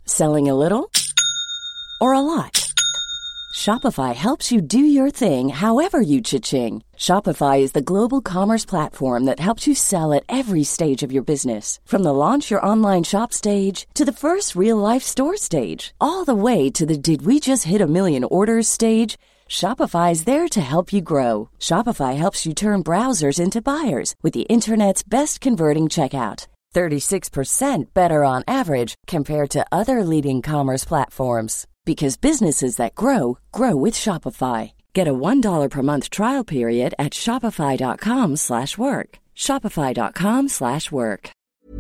Selling a little or a lot? Shopify helps you do your thing however you cha-ching. Shopify is the global commerce platform that helps you sell at every stage of your business. From the launch your online shop stage to the first real-life store stage, all the way to the did we just hit a million orders stage. Shopify is there to help you grow. Shopify helps you turn browsers into buyers with the internet's best converting checkout. 36% better on average compared to other leading commerce platforms. Because businesses that grow, grow with Shopify. Get a $1 per month trial period at shopify.com/work. Shopify.com/work.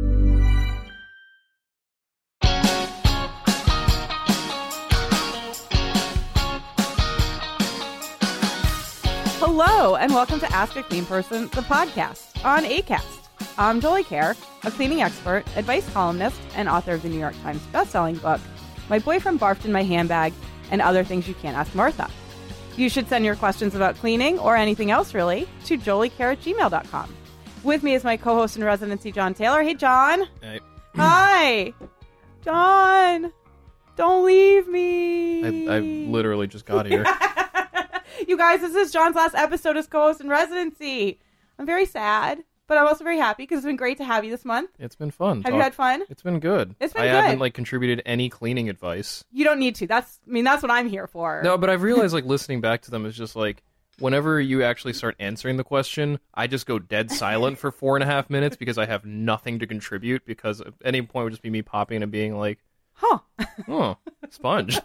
Hello, and welcome to Ask a Clean Person, the podcast on Acast. I'm Jolie Kerr, a cleaning expert, advice columnist, and author of the New York Times bestselling book, My Boyfriend Barfed in My Handbag, and Other Things You Can't Ask Martha. You should send your questions about cleaning, or anything else really, to joliekerr@gmail.com. With me is my co-host in residency, John Taylor. Hey, John. Hey. Hi. John, don't leave me. I literally just got here. You guys, this is John's last episode as co-host in residency. I'm very sad, but I'm also very happy because it's been great to have you this month. It's been fun. Have you had fun? It's been good. It's been I good. haven't contributed any cleaning advice. You don't need to. That's what I'm here for. No, but I've realized listening back to them is just whenever you actually start answering the question, I just go dead silent for 4.5 minutes because I have nothing to contribute, because at any point would just be me popping and being like, huh. Oh, sponge.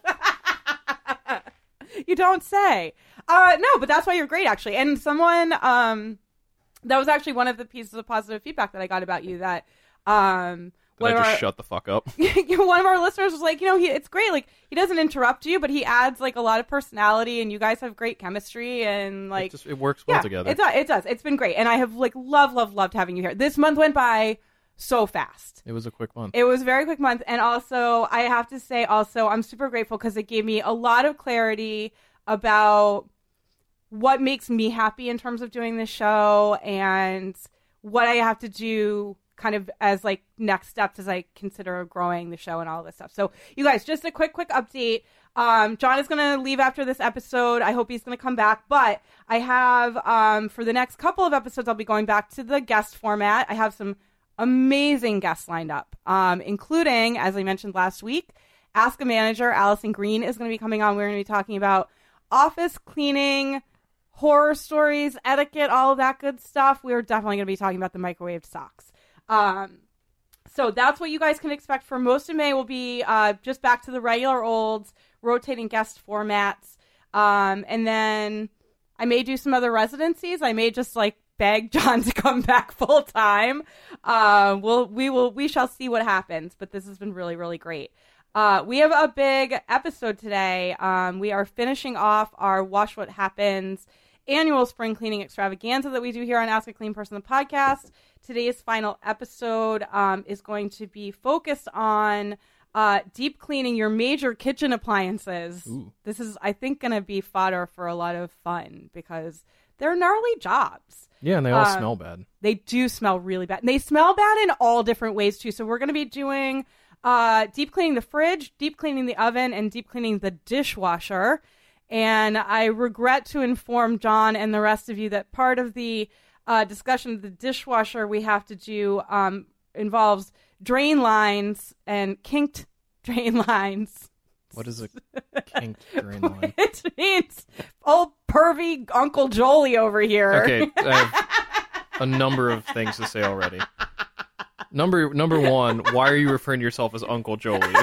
You don't say. No, but that's why you're great, actually. And someone, that was actually one of the pieces of positive feedback that I got about you, that, shut the fuck up? One of our listeners was like, it's great. He doesn't interrupt you, but he adds a lot of personality, and you guys have great chemistry, and it works well together. It does. It's been great. And I have loved having you here. This month went by so fast. It was a quick month. It was a very quick month. And also, I have to say, I'm super grateful because it gave me a lot of clarity about what makes me happy in terms of doing this show and what I have to do kind of as next steps as I consider growing the show and all this stuff. So you guys, just a quick update. John is going to leave after this episode. I hope he's going to come back, but I have, for the next couple of episodes, I'll be going back to the guest format. I have some amazing guests lined up, including, as I mentioned last week, Ask a Manager. Allison Green is going to be coming on. We're going to be talking about office cleaning, horror stories, etiquette, all of that good stuff. We're definitely going to be talking about the microwaved socks. So that's what you guys can expect for most of May. Will be just back to the regular old rotating guest formats. And then I may do some other residencies. I may just beg John to come back full time. We shall see what happens, but this has been really, really great. We have a big episode today. We are finishing off our Wash What Happens annual spring cleaning extravaganza that we do here on Ask a Clean Person, the podcast. Today's final episode is going to be focused on deep cleaning your major kitchen appliances. Ooh. This is, I think, going to be fodder for a lot of fun because they're gnarly jobs. Yeah, and they all smell bad. They do smell really bad. And they smell bad in all different ways, too. So we're going to be doing deep cleaning the fridge, deep cleaning the oven, and deep cleaning the dishwasher. And I regret to inform John and the rest of you that part of the discussion of the dishwasher we have to do involves drain lines and kinked drain lines. What is a kinked drain line? It means old pervy Uncle Jolie over here. Okay, I have a number of things to say already. Number one, why are you referring to yourself as Uncle Jolie?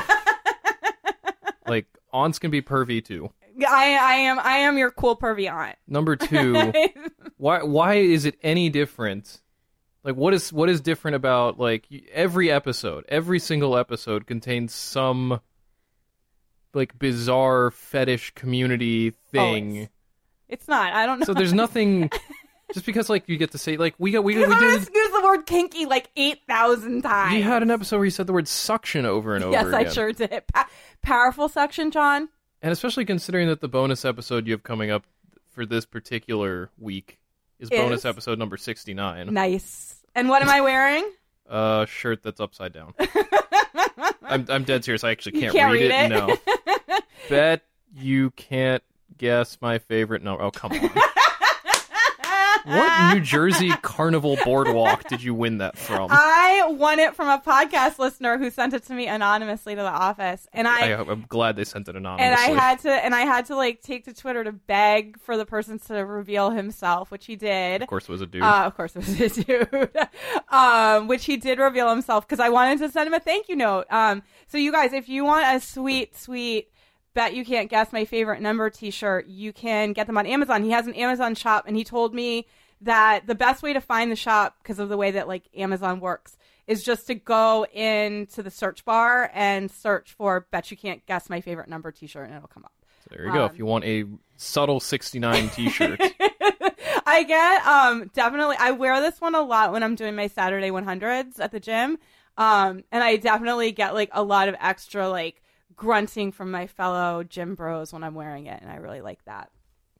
Aunts can be pervy too. I am your cool pervy aunt. Number two, why is it any different? What is different about every single episode contains some bizarre fetish community thing. Oh, it's not. I don't know. So there's nothing. Just because you get to say we did use the word kinky 8,000 times. You had an episode where you said the word suction over and over again. Yes, I sure did. Powerful suction, John. And especially considering that the bonus episode you have coming up for this particular week is bonus episode number 69. Nice. And what am I wearing? A shirt that's upside down. I'm dead serious. I actually can't, can't read read it. No. Bet you can't guess my favorite. No. Oh, come on. What New Jersey Carnival boardwalk did you win that from? I won it from a podcast listener who sent it to me anonymously to the office, and I'm glad they sent it anonymously. And I had to like take to Twitter to beg for the person to reveal himself, which he did. Of course, it was a dude. Of course, it was a dude. Which he did reveal himself because I wanted to send him a thank you note. So you guys, if you want a sweet Bet You Can't Guess My Favorite Number t-shirt, you can get them on Amazon. He has an Amazon shop, and he told me that the best way to find the shop, because of the way that like Amazon works, is just to go into the search bar and search for Bet You Can't Guess My Favorite Number t-shirt, and it'll come up. So there you go. If you want a subtle 69 t-shirt. I get definitely, I wear this one a lot when I'm doing my Saturday 100s at the gym, and I definitely get like a lot of extra like grunting from my fellow gym bros when I'm wearing it, and I really like that.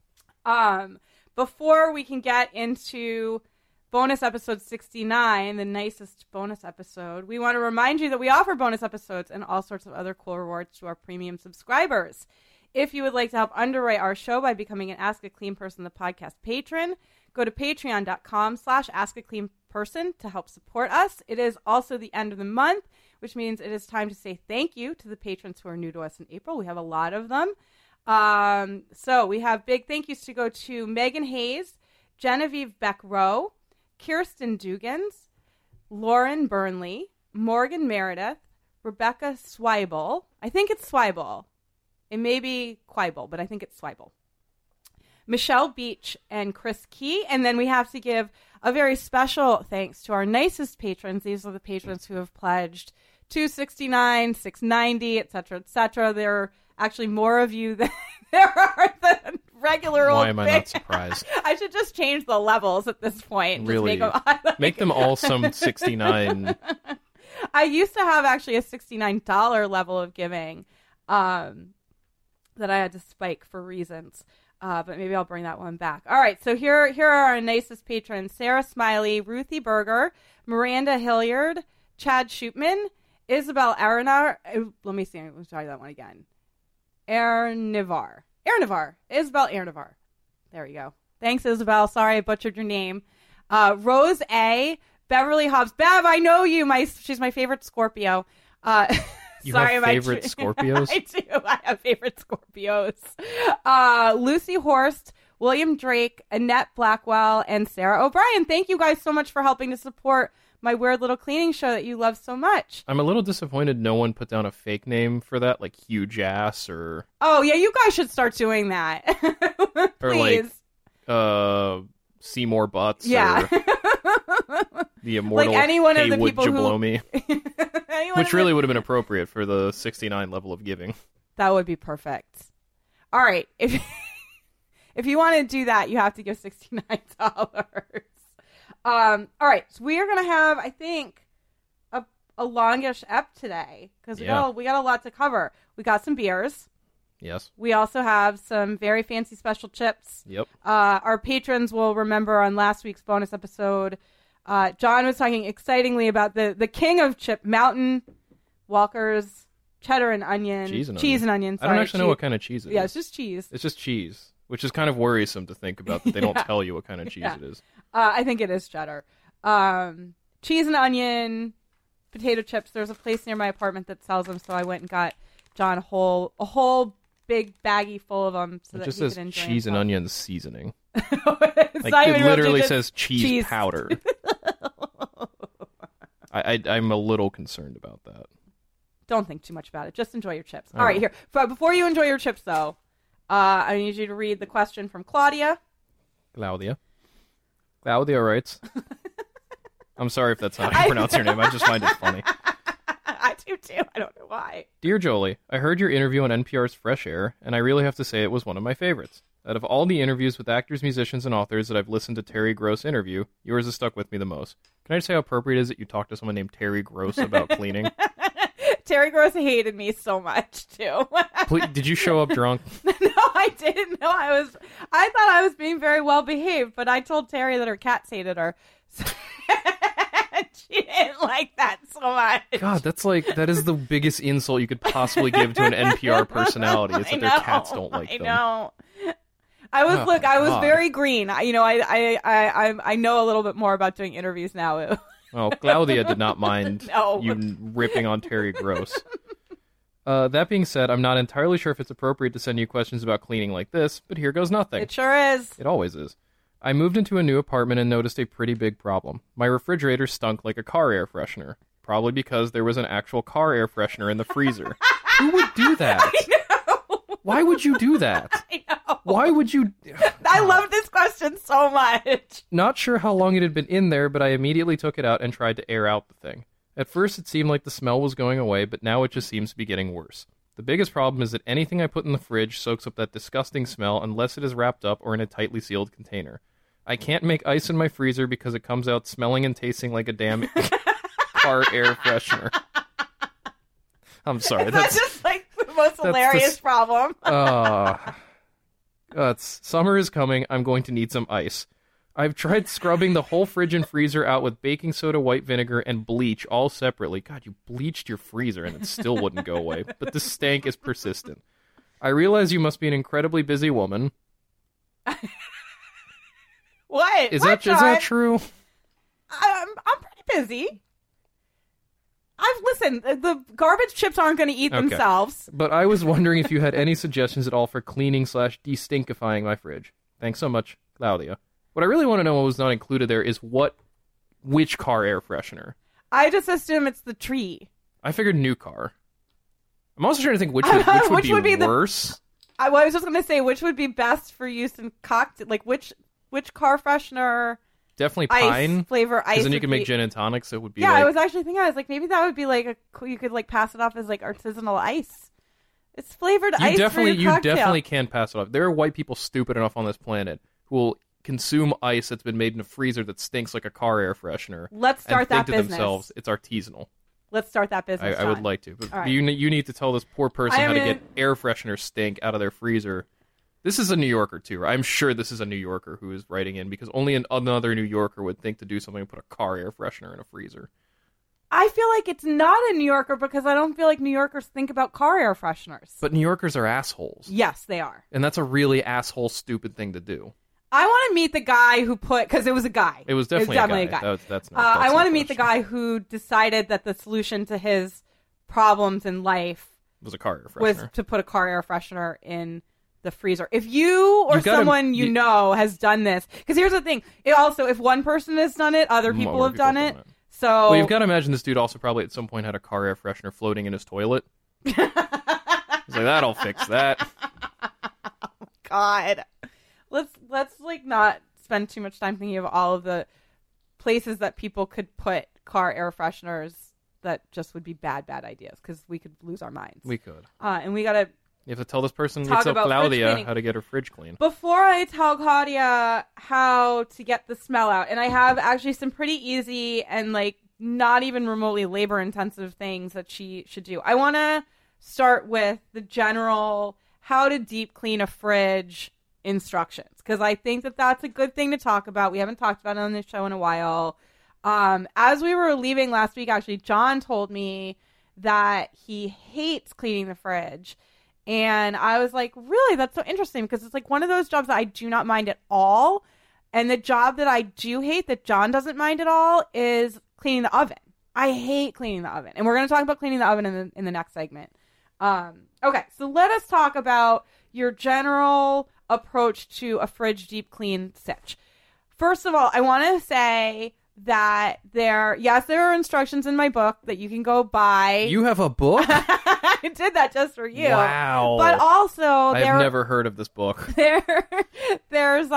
Before we can get into bonus episode 69, the nicest bonus episode, we want to remind you that we offer bonus episodes and all sorts of other cool rewards to our premium subscribers. If you would like to help underwrite our show by becoming an Ask a Clean Person, the podcast patron, go to patreon.com/askacleanperson to help support us. It is also the end of the month, which means it is time to say thank you to the patrons who are new to us in April. We have a lot of them. So we have big thank yous to go to Megan Hayes, Genevieve Beck-Rowe, Kirsten Dugans, Lauren Burnley, Morgan Meredith, Rebecca Swibel. I think it's Swibel. It may be Quibel, but I think it's Swibel. Michelle Beach and Chris Key. And then we have to give a very special thanks to our nicest patrons. These are the patrons who have pledged $2.69, $6.90, etc., etc. There are actually more of you than there are than regular old. Why am I not surprised? I should just change the levels at this point. Really? Make them all some 69. I used to have actually a $69 level of giving that I had to spike for reasons. But maybe I'll bring that one back. All right, so here are our nicest patrons: Sarah Smiley, Ruthie Berger, Miranda Hilliard, Chad Shootman, Isabel Arenar. Let me see. I'm going to try that one again. Ernivar. Isabel Ernivar. There you go. Thanks, Isabel. Sorry I butchered your name. Rose A. Beverly Hobbs. Bev, I know you. She's my favorite Scorpio. You have favorite Scorpios? I do. I have favorite Scorpios. Lucy Horst, William Drake, Annette Blackwell, and Sarah O'Brien. Thank you guys so much for helping to support my weird little cleaning show that you love so much. I'm a little disappointed no one put down a fake name for that, like Huge Ass or... Oh, yeah, you guys should start doing that. Please. Or like Seymour Butts. Yeah. Or the immortal like any one of the Haywood people Jablomi. Which really would have been appropriate for the 69 level of giving. That would be perfect. All right. If you want to do that, you have to give $69. All right. So we are going to have, I think, a longish ep today because we got a lot to cover. We got some beers. Yes. We also have some very fancy special chips. Yep. Our patrons will remember on last week's bonus episode, John was talking excitingly about the king of chip, Mountain Walker's cheddar and onion. Cheese and onion. Sorry, I don't actually know what kind of cheese it is. Yeah, it's just cheese. It's just cheese, which is kind of worrisome to think about that they don't tell you what kind of cheese it is. I think it is cheddar. Cheese and onion, potato chips. There's a place near my apartment that sells them, so I went and got John a whole big baggie full of them so it that just he says could enjoy cheese and himself. onion seasoning. Like it literally says cheese powder. I'm a little concerned about that. Don't think too much about it. Just enjoy your chips. All right, here. But before you enjoy your chips, though, I need you to read the question from Claudia. Claudia writes. I'm sorry if that's not how you pronounce your name. I just find it funny. I do too. I don't know why. Dear Jolie, I heard your interview on NPR's Fresh Air, and I really have to say it was one of my favorites. Out of all the interviews with actors, musicians, and authors that I've listened to Terry Gross interview, yours has stuck with me the most. Can I just say how appropriate it is that you talk to someone named Terry Gross about cleaning? Terry Gross hated me so much, too. Please, did you show up drunk? No, I didn't. No, I thought I was being very well behaved, but I told Terry that her cats hated her. She didn't like that so much. God, that is the biggest insult you could possibly give to an NPR personality. Is that their cats don't like them. I know. I was very green. I know a little bit more about doing interviews now. Well, Claudia did not mind you ripping on Terry Gross. That being said, I'm not entirely sure if it's appropriate to send you questions about cleaning like this, but here goes nothing. It sure is. It always is. I moved into a new apartment and noticed a pretty big problem. My refrigerator stunk like a car air freshener. Probably because there was an actual car air freshener in the freezer. Who would do that? I know. Why would you do that? I know. Why would you... I love this question so much. Not sure how long it had been in there, but I immediately took it out and tried to air out the thing. At first it seemed like the smell was going away, but now it just seems to be getting worse. The biggest problem is that anything I put in the fridge soaks up that disgusting smell unless it is wrapped up or in a tightly sealed container. I can't make ice in my freezer because it comes out smelling and tasting like a damn car air freshener. I'm sorry. That's just like the most hilarious problem. Summer is coming. I'm going to need some ice. I've tried scrubbing the whole fridge and freezer out with baking soda, white vinegar, and bleach all separately. God, you bleached your freezer and it still wouldn't go away. But the stank is persistent. I realize you must be an incredibly busy woman. What? Is that true? I'm pretty busy. Listen, the garbage chips aren't going to eat themselves. But I was wondering if you had any suggestions at all for cleaning / de-stinkifying my fridge. Thanks so much, Claudia. What I really want to know what was not included there is which car air freshener. I just assume it's the tree. I figured new car. I'm also trying to think which would be worse. I was just going to say which would be best for use in cocktail, like which car freshener. Definitely pine flavor ice. Because then you can make gin and tonic, so it would be. Yeah, I was actually thinking, I was like, maybe that would be like you could like pass it off as like artisanal ice. It's flavored ice. You definitely can pass it off. There are white people stupid enough on this planet who will consume ice that's been made in a freezer that stinks like a car air freshener. Let's start that business. To themselves, it's artisanal. Let's start that business. I would like to, but right. you need to tell this poor person how to get air freshener stink out of their freezer. This is a New Yorker too. I'm sure this is a New Yorker who is writing in because only another New Yorker would think to do something and put a car air freshener in a freezer. I feel like it's not a New Yorker because I don't feel like New Yorkers think about car air fresheners. But New Yorkers are assholes. Yes, they are. And that's a really asshole, stupid thing to do. I want to meet the guy who because it was a guy. It was definitely a guy. That's I want to meet the guy who decided that the solution to his problems in life was a car air freshener. Was to put a car air freshener in the freezer. If you or someone you know has done this, because here's the thing. It also, if one person has done it, other people have done it. So, well, you've got to imagine this dude also probably at some point had a car air freshener floating in his toilet. He's like, that'll fix that. Oh, God. Let's like not spend too much time thinking of all of the places that people could put car air fresheners that just would be bad ideas because we could lose our minds. We could. And we gotta. You have to tell this person, it's up Claudia, how to get her fridge clean. Before I tell Claudia how to get the smell out, and I have actually some pretty easy and like not even remotely labor intensive things that she should do. I want to start with the general how to deep clean a fridge instructions because I think that that's a good thing to talk about. We haven't talked about it on this show in a while. As we were leaving last week, actually, John told me that he hates cleaning the fridge. And I was like, really? That's so interesting because it's like one of those jobs that I do not mind at all. And the job that I do hate that John doesn't mind at all is cleaning the oven. I hate cleaning the oven. And we're going to talk about cleaning the oven in the next segment. Okay, so let us talk about your general approach to a fridge deep clean sitch. First of all, I want to say that there are instructions in my book that you can go buy. You have a book? I did that just for you. Wow. But also, I've never heard of this book. There's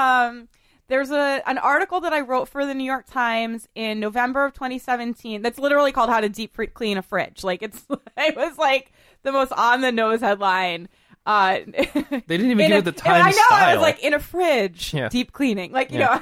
an article that I wrote for the New York Times in November of 2017 that's literally called How to Deep Clean a Fridge. Like it was like the most on the nose headline. They didn't even give it the Times style. I was like in a fridge, deep cleaning, like you know.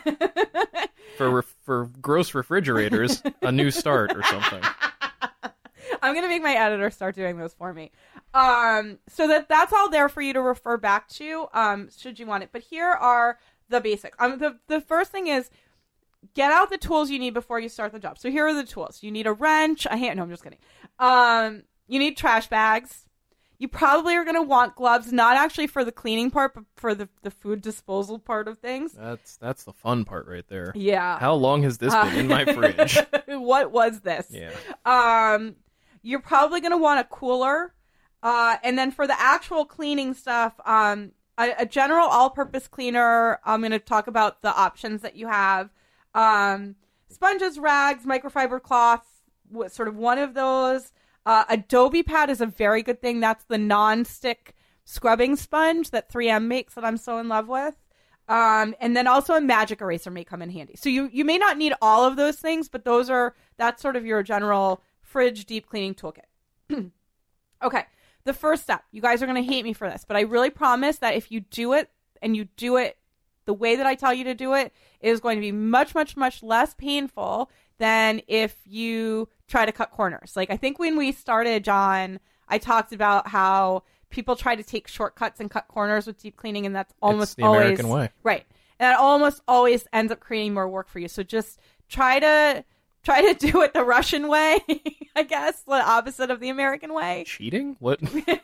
For gross refrigerators, a new start or something. I'm gonna make my editor start doing those for me. So that's all there for you to refer back to, should you want it. But here are the basics. The first thing is get out the tools you need before you start the job. So here are the tools. You need a wrench, a hand. No, I'm just kidding. You need trash bags. You probably are going to want gloves, not actually for the cleaning part, but for the food disposal part of things. That's the fun part right there. Yeah. How long has this been in my fridge? What was this? Yeah. You're probably going to want a cooler. And then for the actual cleaning stuff, a general all-purpose cleaner, I'm going to talk about the options that you have. Sponges, rags, microfiber cloths, sort of one of those. Adobe Pad is a very good thing. That's the non-stick scrubbing sponge that 3M makes that I'm so in love with. And then also a magic eraser may come in handy. So you may not need all of those things, but that's sort of your general fridge deep cleaning toolkit. Okay. The first step, you guys are going to hate me for this, but I really promise that if you do it and you do it the way that I tell you to do it, it is going to be much, much, much less painful than if you try to cut corners. Like I think when we started, John, I talked about how people try to take shortcuts and cut corners with deep cleaning, and that's almost the American way. Right. And that almost always ends up creating more work for you. So just try to do it the Russian way, I guess, the opposite of the American way. Cheating? What?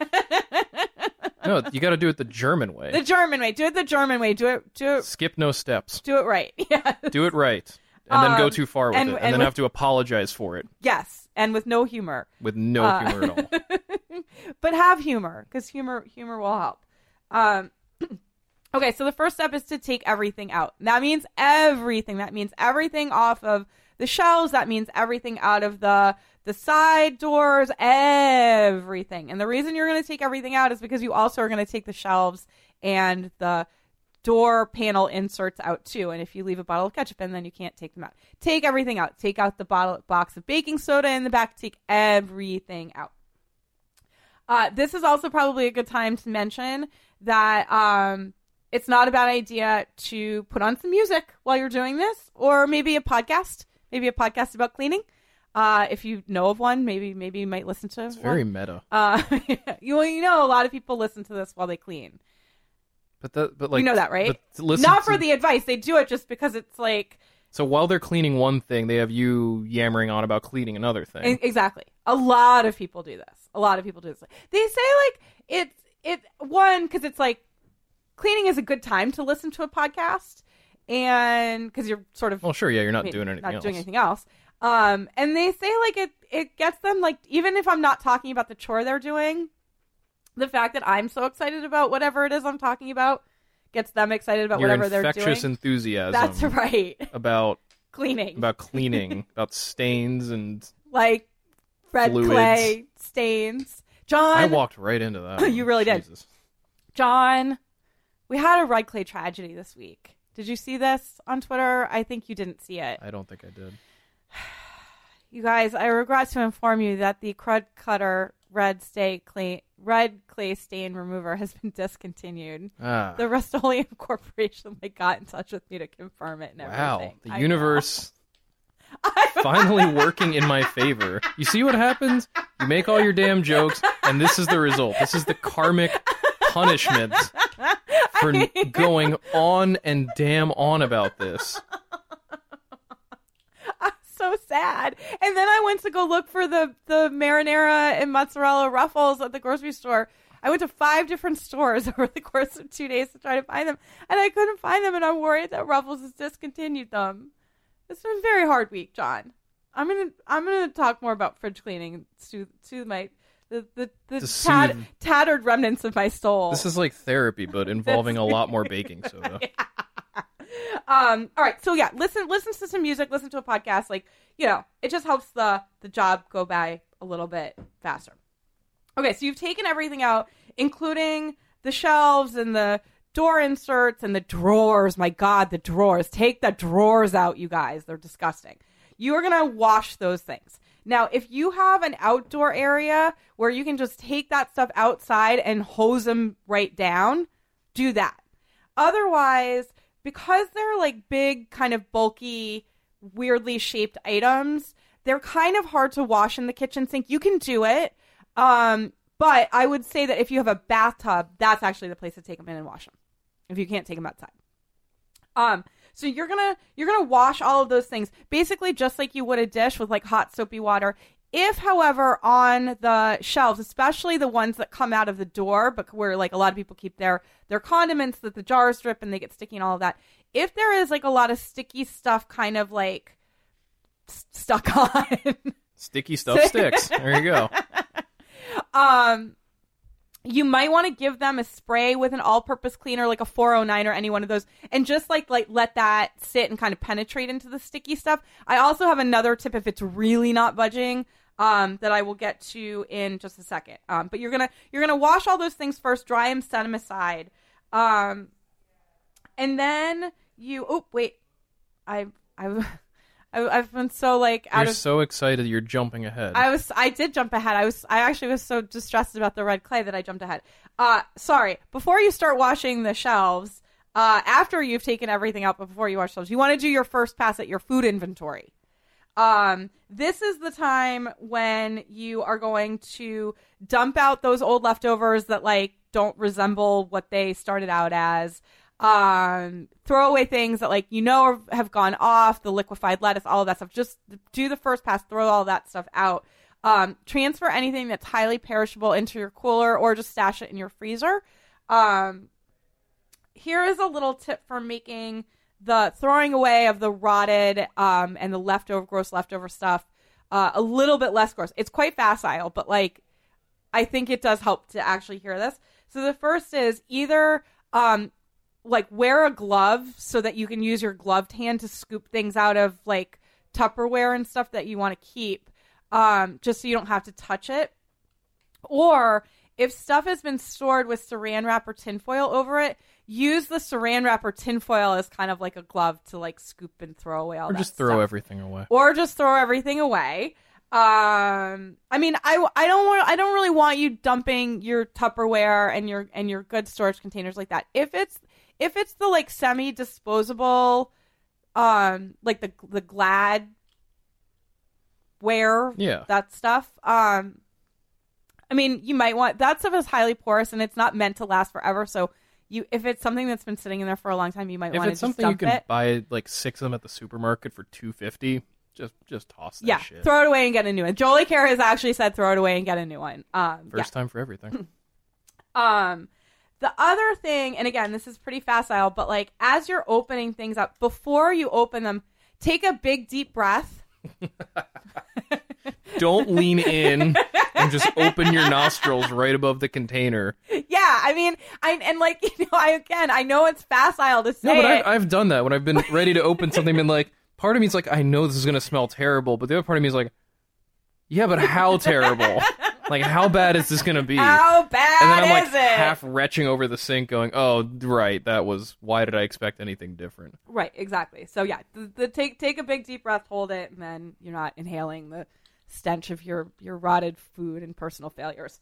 No, you got to do it the German way. The German way. Do it the German way. Do it. Skip no steps. Do it right. Yeah. Do it right. And then go too far with it. And then with, have to apologize for it. Yes. And with no humor. With no humor at all. But have humor, because humor will help. Okay, so the first step is to take everything out. That means everything. That means everything off of the shelves. That means everything out of the side doors, everything. And the reason you're going to take everything out is because you also are going to take the shelves and the door panel inserts out too. And if you leave a bottle of ketchup in, then you can't take them out. Take everything out. Take out the box of baking soda in the back. Take everything out. This is also probably a good time to mention that it's not a bad idea to put on some music while you're doing this, or maybe a podcast about cleaning. If you know of one, maybe you might listen to. It's very meta. You know, a lot of people listen to this while they clean. But like, you know that, right? Not for the advice. They do it just because it's like. So while they're cleaning one thing, they have you yammering on about cleaning another thing. Exactly. A lot of people do this. They say like it's one because it's like cleaning is a good time to listen to a podcast, and because you're sort of you're not doing anything else. And they say like it gets them, like, even if I'm not talking about the chore they're doing, the fact that I'm so excited about whatever it is I'm talking about gets them excited about whatever they're doing. Infectious enthusiasm. That's right. About cleaning. About stains and like red fluids. clay stains. John, I walked right into that. You really Jesus. did. John, we had a red clay tragedy this week. Did you see this on Twitter? I think you didn't see it. I don't think I did. You guys, I regret to inform you that the Crud Cutter red clay stain remover has been discontinued. The Rust-Oleum Corporation got in touch with me to confirm it and everything. Wow, the universe finally working in my favor. You see what happens? You make all your damn jokes, and this is the result. This is the karmic punishment for going on and damn on about this. So sad. And then I went to go look for the marinara and mozzarella ruffles at the grocery store. I went to 5 different stores over the course of 2 days to try to find them, and I couldn't find them, and I'm worried that Ruffles has discontinued them. It's been a very hard week, John. I'm gonna talk more about fridge cleaning and soothe my tattered remnants of my soul. This is like therapy, but involving a lot more baking soda. Yeah. All right, so yeah, listen to some music, listen to a podcast, it just helps the job go by a little bit faster. Okay, so you've taken everything out, including the shelves and the door inserts and the drawers. My God, the drawers. Take the drawers out, you guys. They're disgusting. You are going to wash those things. Now, if you have an outdoor area where you can just take that stuff outside and hose them right down, do that. Otherwise, because they're like big, kind of bulky, weirdly shaped items, they're kind of hard to wash in the kitchen sink. You can do it. But I would say that if you have a bathtub, that's actually the place to take them in and wash them, if you can't take them outside. So you're gonna wash all of those things, basically just like you would a dish with like hot soapy water. If, however, on the shelves, especially the ones that come out of the door, but where like a lot of people keep their condiments, that the jars drip and they get sticky and all of that, if there is like a lot of sticky stuff kind of like stuck on, sticky stuff sticks. There you go. You might want to give them a spray with an all-purpose cleaner, like a 409 or any one of those, and just like let that sit and kind of penetrate into the sticky stuff. I also have another tip if it's really not budging, that I will get to in just a second. But you're gonna wash all those things first, dry them, set them aside, and then you. Oh wait, I've been so like You're so excited you're jumping ahead. I did jump ahead. I actually was so distressed about the red clay that I jumped ahead. Sorry. Before you start washing the shelves, after you've taken everything out, but before you wash shelves, you want to do your first pass at your food inventory. This is the time when you are going to dump out those old leftovers that like don't resemble what they started out as. Throw away things that like have gone off, the liquefied lettuce, all of that stuff. Just do the first pass, throw all that stuff out. Transfer anything that's highly perishable into your cooler or just stash it in your freezer. Here is a little tip for making the throwing away of the rotted and the gross leftover stuff a little bit less gross. It's quite facile, but like I think it does help to actually hear this. So the first is either like wear a glove so that you can use your gloved hand to scoop things out of like Tupperware and stuff that you want to keep, just so you don't have to touch it. Or if stuff has been stored with saran wrap or tinfoil over it, use the saran wrap or tinfoil as kind of like a glove to like scoop and throw away all that stuff. Or just throw everything away. Or just throw everything away. I mean, I don't really want you dumping your Tupperware and your good storage containers like that. If it's the like semi-disposable, like the Glad ware, that stuff. I mean, you might want that stuff is highly porous and it's not meant to last forever. So if it's something that's been sitting in there for a long time, you might want to just dump it. If it's something you can buy like 6 of them at the supermarket for $2.50, just toss that shit. Throw it away and get a new one. Jolie Care has actually said throw it away and get a new one. First time for everything. The other thing, and again, this is pretty facile, but like as you're opening things up, before you open them, take a big deep breath. Don't lean in and just open your nostrils right above the container. Yeah, I mean, I know it's facile to say. No, but I've done that when I've been ready to open something and like part of me is like, I know this is gonna smell terrible, but the other part of me is like, yeah, but how terrible? Like, how bad is this going to be? How bad and then I'm like is it? half retching over the sink going, oh, right, why did I expect anything different? Right, exactly. So yeah, take a big deep breath, hold it, and then you're not inhaling the stench of your rotted food and personal failures.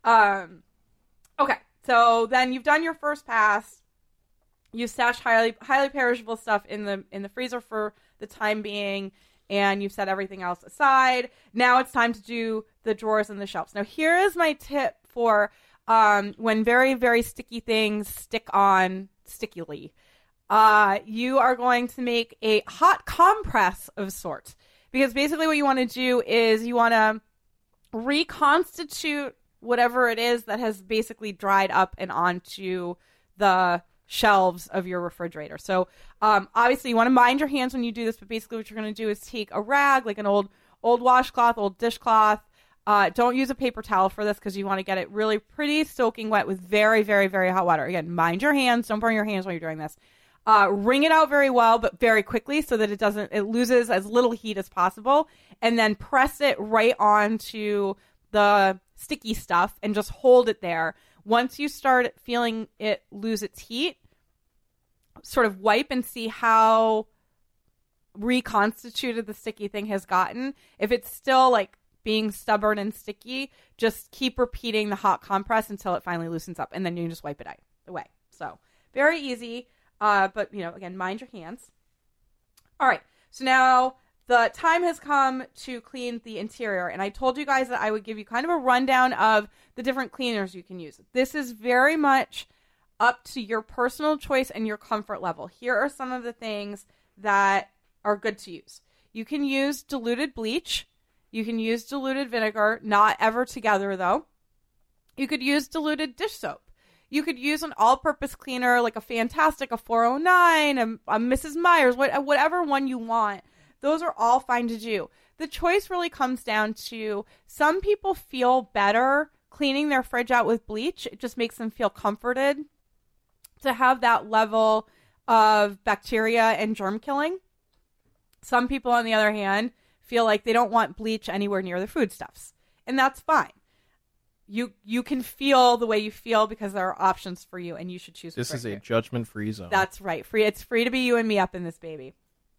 Okay, so then you've done your first pass. You stash highly perishable stuff in the freezer for the time being. And you've set everything else aside. Now it's time to do the drawers and the shelves. Now here is my tip for when very, very sticky things stick on stickily. You are going to make a hot compress of sorts. Because basically what you want to do is you want to reconstitute whatever it is that has basically dried up and onto the shelves of your refrigerator. So obviously you want to mind your hands when you do this, but basically what you're going to do is take a rag, like an old washcloth, old dishcloth. Don't use a paper towel for this because you want to get it really pretty soaking wet with very, very, very hot water. Again, mind your hands. Don't burn your hands while you're doing this. Wring it out very well, but very quickly so that it loses as little heat as possible. And then press it right onto the sticky stuff and just hold it there. Once you start feeling it lose its heat, sort of wipe and see how reconstituted the sticky thing has gotten. If it's still like being stubborn and sticky, just keep repeating the hot compress until it finally loosens up, and then you can just wipe it away. So very easy, but again, mind your hands. All right, so now the time has come to clean the interior, and I told you guys that I would give you kind of a rundown of the different cleaners you can use. This is very much up to your personal choice and your comfort level. Here are some of the things that are good to use. You can use diluted bleach. You can use diluted vinegar, not ever together though. You could use diluted dish soap. You could use an all-purpose cleaner like a Fantastic, a 409, a Mrs. Meyer's, whatever one you want. Those are all fine to do. The choice really comes down to some people feel better cleaning their fridge out with bleach. It just makes them feel comforted to have that level of bacteria and germ killing. Some people, on the other hand, feel like they don't want bleach anywhere near their foodstuffs. And that's fine. You can feel the way you feel because there are options for you, and you should choose. This is a judgment-free zone. That's right. Free. It's free to be you and me up in this baby.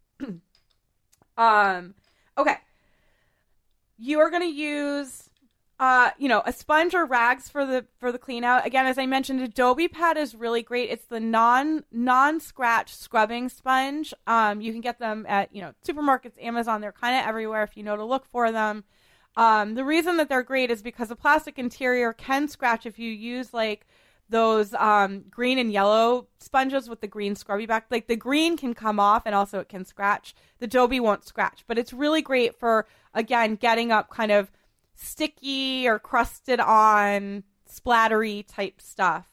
Okay. You are going to use, a sponge or rags for the clean out. Again, as I mentioned, Adobe Pad is really great. It's the non-scratch scrubbing sponge. You can get them at, supermarkets, Amazon. They're kind of everywhere if you know to look for them. The reason that they're great is because the plastic interior can scratch if you use like those green and yellow sponges with the green scrubby back. Like the green can come off and also it can scratch. The Adobe won't scratch, but it's really great for, again, getting up kind of sticky or crusted on splattery type stuff.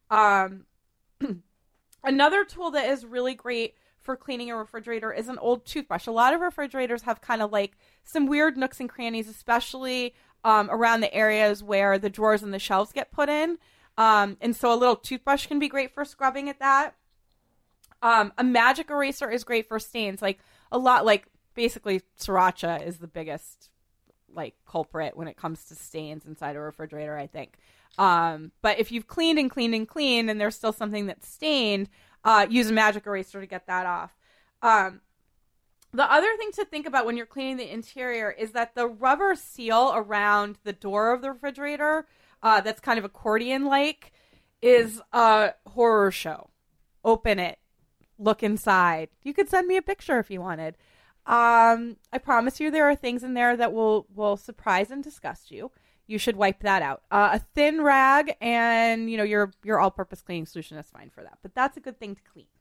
Another tool that is really great for cleaning a refrigerator is an old toothbrush. A lot of refrigerators have kind of like some weird nooks and crannies, especially around the areas where the drawers and the shelves get put in. And so a little toothbrush can be great for scrubbing at that. A magic eraser is great for stains. Basically Sriracha is the biggest culprit when it comes to stains inside a refrigerator, I think. But if you've cleaned and there's still something that's stained, use a magic eraser to get that off. The other thing to think about when you're cleaning the interior is that the rubber seal around the door of the refrigerator, that's kind of accordion-like, is a horror show. Open it. Look inside. You could send me a picture if you wanted. I promise you there are things in there that will surprise and disgust you. You should wipe that out. A thin rag and, your all-purpose cleaning solution is fine for that. But that's a good thing to clean.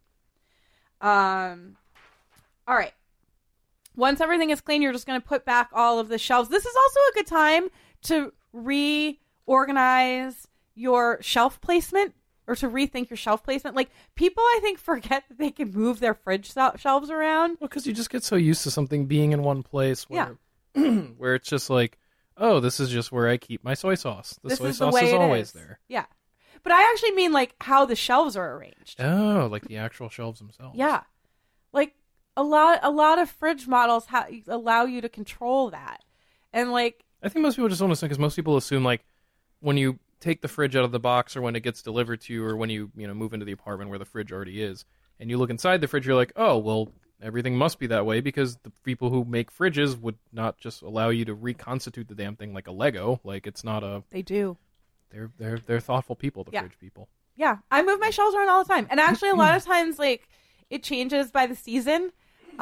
All right. Once everything is clean, you're just going to put back all of the shelves. This is also a good time to reorganize your shelf placement or to rethink your shelf placement. Like, people, I think, forget that they can move their fridge shelves around. Well, because you just get so used to something being in one place where, where it's just like, oh, this is just where I keep my soy sauce. The soy sauce is always there. Yeah. But I actually mean, how the shelves are arranged. Oh, like the actual shelves themselves. Yeah. Like, a lot of fridge models allow you to control that. And, I think most people just don't understand because most people assume, when you take the fridge out of the box or when it gets delivered to you or when you move into the apartment where the fridge already is and you look inside the fridge, you're like, oh, well, everything must be that way because the people who make fridges would not just allow you to reconstitute the damn thing like a Lego. It's not a... They do. They're thoughtful people, the fridge people. Yeah. I move my shelves around all the time. And actually a lot of times, it changes by the season.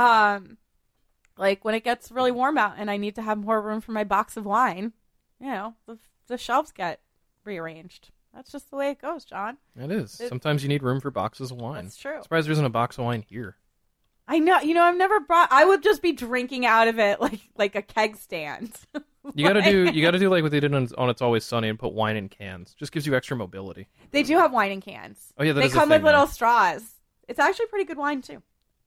When it gets really warm out and I need to have more room for my box of wine, the shelves get rearranged. That's just the way it goes, John. It is. Sometimes you need room for boxes of wine. That's true. I'm surprised there isn't a box of wine here. I know. I've never brought... I would just be drinking out of it like a keg stand. You gotta do like what they did on It's Always Sunny and put wine in cans. Just gives you extra mobility. They do have wine in cans. Oh yeah, they come with little straws. It's actually pretty good wine too.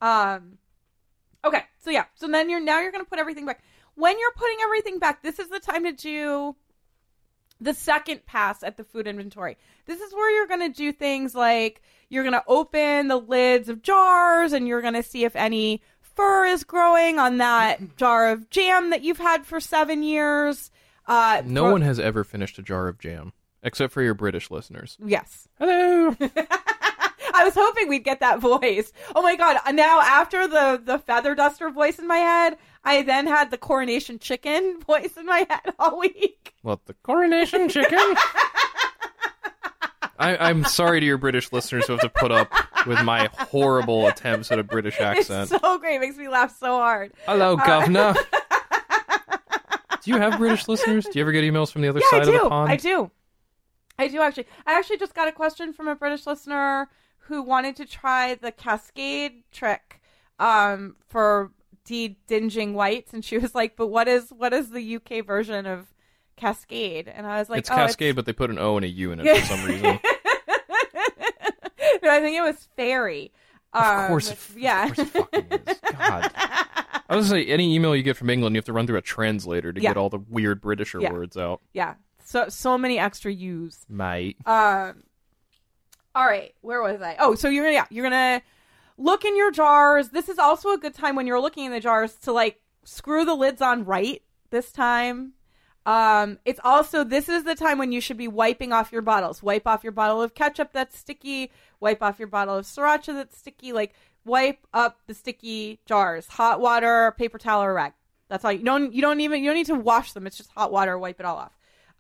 Okay, so yeah. So then you're going to put everything back. When you're putting everything back, this is the time to do the second pass at the food inventory. This is where you're going to do things like you're going to open the lids of jars and you're going to see if any fur is growing on that jar of jam that you've had for 7 years. No one has ever finished a jar of jam, except for your British listeners. Yes. Hello. I was hoping we'd get that voice. Oh my God. Now, after the feather duster voice in my head, I then had the Coronation Chicken voice in my head all week. What, the Coronation Chicken? I'm sorry to your British listeners who have to put up with my horrible attempts at a British accent. It's so great. It makes me laugh so hard. Hello, governor. Do you have British listeners? Do you ever get emails from the other side of the pond? I do. I do actually. I actually just got a question from a British listener who wanted to try the Cascade trick for de-dinging whites, and she was like, "But what is the UK version of Cascade?" And I was like, "It's Cascade, but they put an O and a U in it for some reason." No, I think it was Fairy. Of course, yeah. Of course it fucking is. God. I was gonna say, any email you get from England, you have to run through a translator to get all the weird Britisher words out. Yeah. So many extra U's. Mate. All right. Where was I? Oh, so you're gonna look in your jars. This is also a good time when you're looking in the jars to like screw the lids on right this time. This is the time when you should be wiping off your bottles. Wipe off your bottle of ketchup that's sticky. Wipe off your bottle of sriracha that's sticky. Like, wipe up the sticky jars. Hot water, paper towel, or rag. That's all. You don't need to wash them. It's just hot water. Wipe it all off.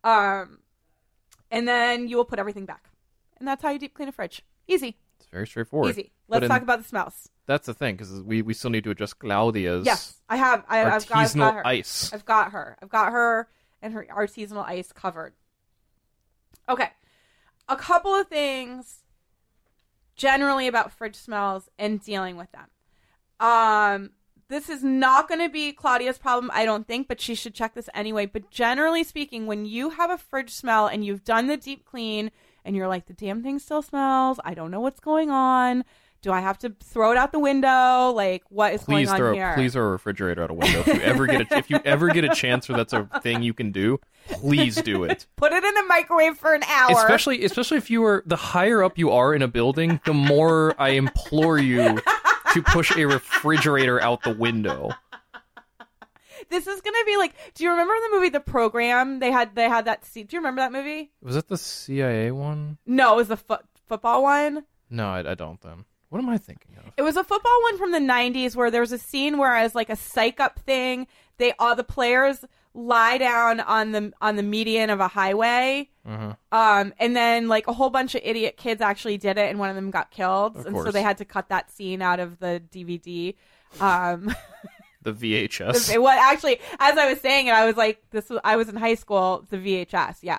And then you will put everything back. And that's how you deep clean a fridge. Easy. It's very straightforward. Easy. Let's talk about the smells. That's the thing, because we still need to adjust Claudia's. Yes, I have. I've got her. Ice. I've got her. I've got her and her artisanal ice covered. Okay. A couple of things generally about fridge smells and dealing with them. This is not going to be Claudia's problem, I don't think, but she should check this anyway. But generally speaking, when you have a fridge smell and you've done the deep clean and you're like, the damn thing still smells, I don't know what's going on. Do I have to throw it out the window? Like, what is going on here? Please throw a refrigerator out a window. If you ever get a chance where that's a thing you can do, please do it. Put it in the microwave for an hour. Especially if you are, the higher up you are in a building, the more I implore you to push a refrigerator out the window. This is going to be like, do you remember the movie The Program? They had that scene. Do you remember that movie? Was it the CIA one? No, it was the football one. No, I don't then. What am I thinking of? It was a football one from the 90s where there was a scene where as like a psych up thing, all the players lie down on the median of a highway. And then like a whole bunch of idiot kids actually did it and one of them got killed. And so they had to cut that scene out of the DVD. The VHS. Well, actually, as I was saying it, I was like, I was in high school, the VHS. Yeah.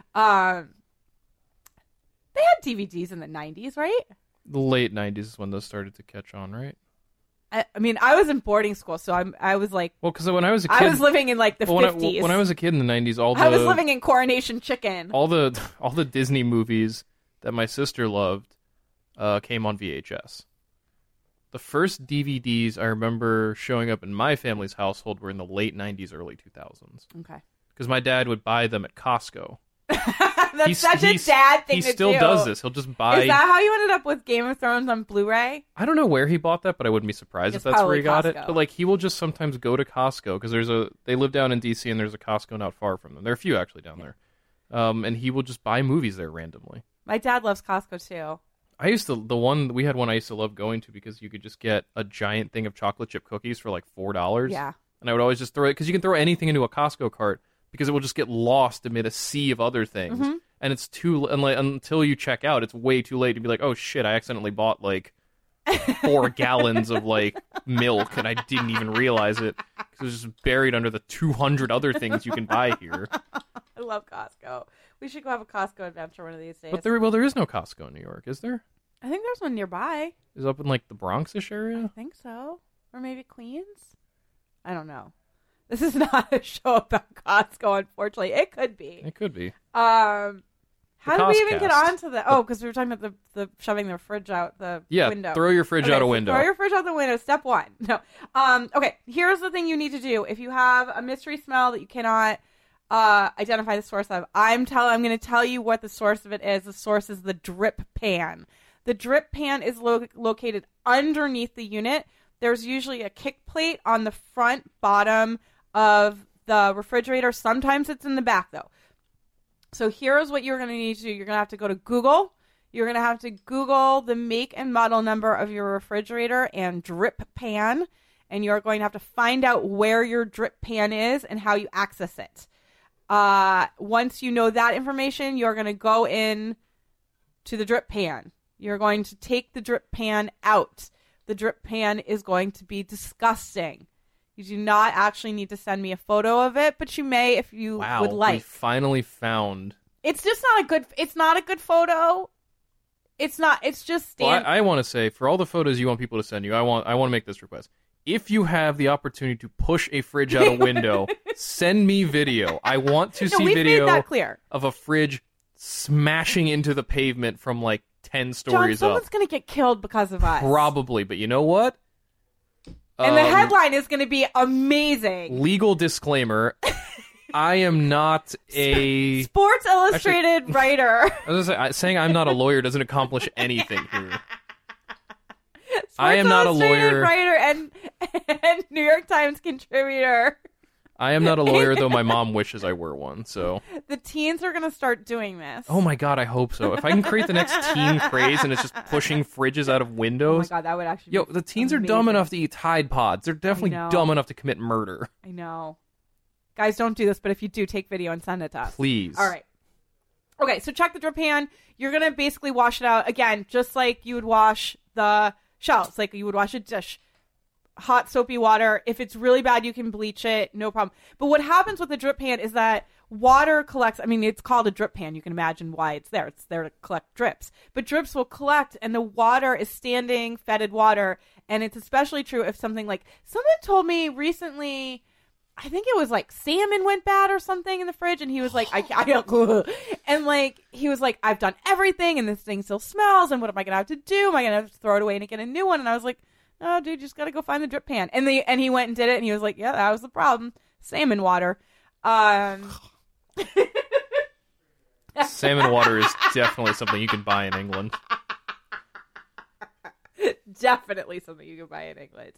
They had DVDs in the 90s, right? The late 90s is when those started to catch on, right? I mean, I was in boarding school, so I was like... Well, because when I was a kid... I was living in, like, the 50s. When I was a kid in the 90s, I was living in Coronation Chicken. All the Disney movies that my sister loved came on VHS. The first DVDs I remember showing up in my family's household were in the late 90s, early 2000s. Okay. Because my dad would buy them at Costco. That's such a dad thing to do. He still does this. He'll just buy... Is that how you ended up with Game of Thrones on Blu-ray? I don't know where he bought that, but I wouldn't be surprised if that's where he got it. But like, he will just sometimes go to Costco, because they live down in DC and there's a Costco not far from them. There are a few actually down there. And he will just buy movies there randomly. My dad loves Costco too. We had one I used to love going to because you could just get a giant thing of chocolate chip cookies for like $4. Yeah. And I would always just throw it, because you can throw anything into a Costco cart, because it will just get lost amid a sea of other things. Mm-hmm. And it's until you check out, it's way too late to be like, oh shit, I accidentally bought like 4 gallons of like milk and I didn't even realize it because it was just buried under the 200 other things you can buy here. I love Costco. We should go have a Costco adventure one of these days. But there is no Costco in New York, is there? I think there's one nearby. Is it up in like the Bronx-ish area? I think so. Or maybe Queens? I don't know. This is not a show about Costco, unfortunately. It could be. It could be. How did we even get onto that? Oh, because we were talking about the shoving the fridge out the window. Throw your fridge out a window. Throw your fridge out the window. Step 1. No. Okay, here's the thing you need to do. If you have a mystery smell that you cannot identify the source of, I'm going to tell you what the source of it is. The source is the drip pan. The drip pan is located underneath the unit. There's usually a kick plate on the front bottom of the refrigerator. Sometimes it's in the back, though. So here's what you're going to need to do. You're going to have to go to Google. You're going to have to Google the make and model number of your refrigerator and drip pan. And you're going to have to find out where your drip pan is and how you access it. Once you know that information, you're going to go in to the drip pan. You're going to take the drip pan out. The drip pan is going to be disgusting. You do not actually need to send me a photo of it, but you may if you would like. We finally found It's just not a good. It's not a good photo. It's not. It's just. Well, I want to say, for all the photos you want people to send you, I want to make this request. If you have the opportunity to push a fridge out a window, send me video. I want to see video made that clear. Of a fridge smashing into the pavement from like 10 stories John, someone's gonna get killed because of us. Probably, but you know what? And the headline is going to be amazing. Legal disclaimer. I am not a... Sports Illustrated writer. I was gonna say, saying I'm not a lawyer doesn't accomplish anything here. I am not a lawyer. Writer and New York Times contributor. I am not a lawyer, though my mom wishes I were one, so... The teens are going to start doing this. Oh my god, I hope so. If I can create the next teen craze and it's just pushing fridges out of windows... Oh my god, that would actually be the teens amazing. are dumb enough to eat Tide Pods. They're definitely dumb enough to commit murder. I know. Guys, don't do this, but if you do, take video and send it to us. Please. All right. Okay, so check the drip pan. You're going to basically wash it out, again, just like you would wash the shelves, like you would wash a dish. Hot soapy water. If it's really bad, you can bleach it, no problem. But what happens with the drip pan is that water collects. I mean, it's called a drip pan. You can imagine why it's there. It's there to collect drips. But drips will collect, and the water is standing, fetid water. And it's especially true if something like, someone told me recently, I think it was like salmon went bad or something in the fridge, and he was like, I don't, and like, he was like, I've done everything, and this thing still smells, and what am I going to have to do? Am I going to have to throw it away and get a new one? And I was like, no, dude, you just got to go find the drip pan. And he went and did it, and he was like, yeah, that was the problem. Salmon water. Salmon water is definitely something you can buy in England. Definitely something you can buy in England.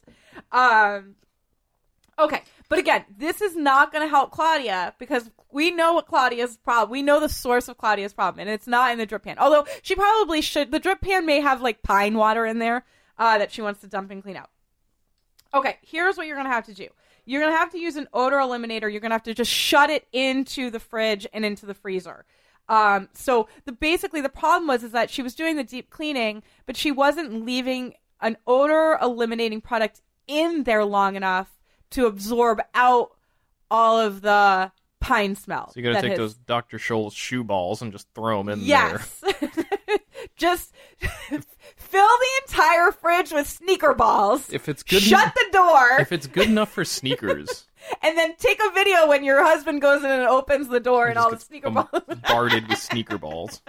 Okay, but again, this is not going to help Claudia because we know what Claudia's problem. We know the source of Claudia's problem, and it's not in the drip pan. Although she probably should. The drip pan may have like pine water in there. That she wants to dump and clean out. Okay, here's what you're going to have to do. You're going to have to use an odor eliminator. You're going to have to just shut it into the fridge and into the freezer. So basically the problem is that she was doing the deep cleaning, but she wasn't leaving an odor eliminating product in there long enough to absorb out all of the pine smell. So you got to take those Dr. Scholl's shoe balls and just throw them in there. Yes. Just fill the entire fridge with sneaker balls. If it's good, shut the door. If it's good enough for sneakers. And then take a video when your husband goes in and opens the door and all the sneaker balls. Bombarded with sneaker balls.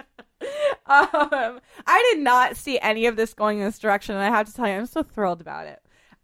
I did not see any of this going in this direction, and I have to tell you, I'm so thrilled about it.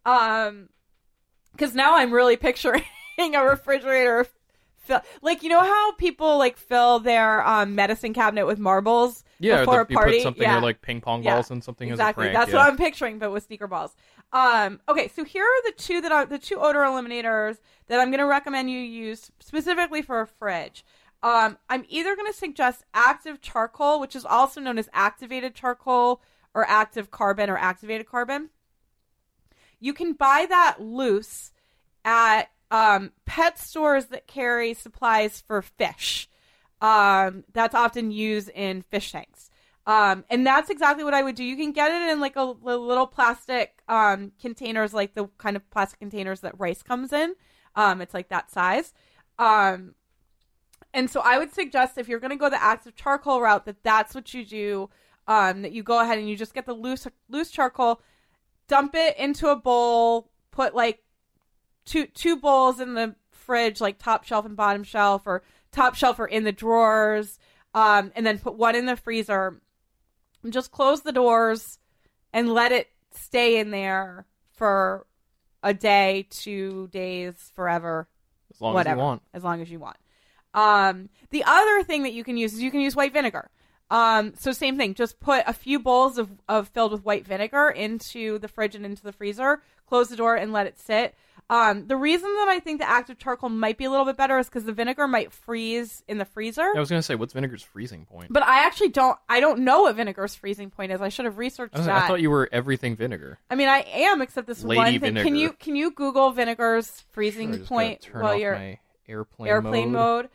Because now I'm really picturing a refrigerator. Like, you know how people like fill their medicine cabinet with marbles before a party? You put something or like ping pong balls and something exactly. as a prank. That's what I'm picturing, but with sneaker balls. Okay, so here are the two odor eliminators that I'm going to recommend you use specifically for a fridge. I'm either going to suggest active charcoal, which is also known as activated charcoal or active carbon or activated carbon. You can buy that loose at pet stores that carry supplies for fish. That's often used in fish tanks. And that's exactly what I would do. You can get it in like a little plastic containers, like the kind of plastic containers that rice comes in. It's like that size. And so I would suggest if you're going to go the active charcoal route, that's what you do. That you go ahead and you just get the loose charcoal, dump it into a bowl, put like two bowls in the fridge, like top shelf and bottom shelf, or top shelf or in the drawers, and then put one in the freezer. And just close the doors and let it stay in there for a day, 2 days, forever. As long whatever, as you want. As long as you want. The other thing that you can use is you can use white vinegar. So same thing, just put a few bowls of filled with white vinegar into the fridge and into the freezer, close the door and let it sit. The reason that I think the active charcoal might be a little bit better is because the vinegar might freeze in the freezer. I was going to say, what's vinegar's freezing point? But I don't know what vinegar's freezing point is. I should have researched that. I thought you were everything vinegar. I mean, I am, except this Lady one thing. Vinegar. Can you Google vinegar's freezing point while you're my airplane mode?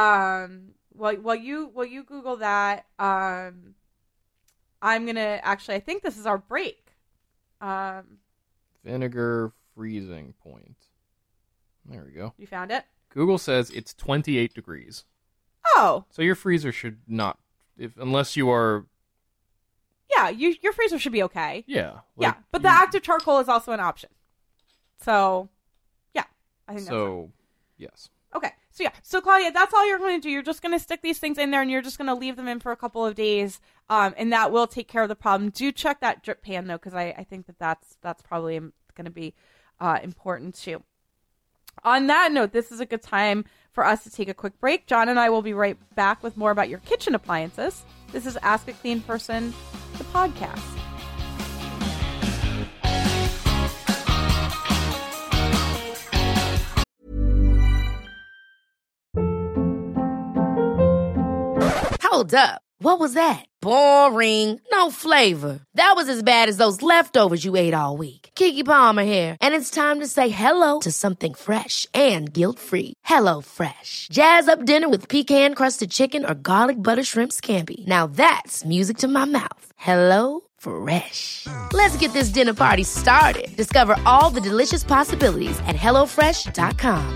While you Google that, I'm gonna I think this is our break. Vinegar freezing point. There we go. You found it? Google says it's 28 degrees. Oh. So your freezer should not, unless you are... Yeah, your freezer should be okay. Yeah. Yeah, but the active charcoal is also an option. So, yeah, I think so, yes. Okay, so Claudia, that's all you're going to do. You're just going to stick these things in there, and you're just going to leave them in for a couple of days, and that will take care of the problem. Do check that drip pan, though, because I think that's probably going to be important, too. On that note, this is a good time for us to take a quick break. John and I will be right back with more about your kitchen appliances. This is Ask a Clean Person, the podcast. Hold up. What was that? Boring. No flavor. That was as bad as those leftovers you ate all week. Keke Palmer here, and it's time to say hello to something fresh and guilt-free. Hello Fresh. Jazz up dinner with pecan-crusted chicken or garlic butter shrimp scampi. Now that's music to my mouth. Hello Fresh. Let's get this dinner party started. Discover all the delicious possibilities at HelloFresh.com.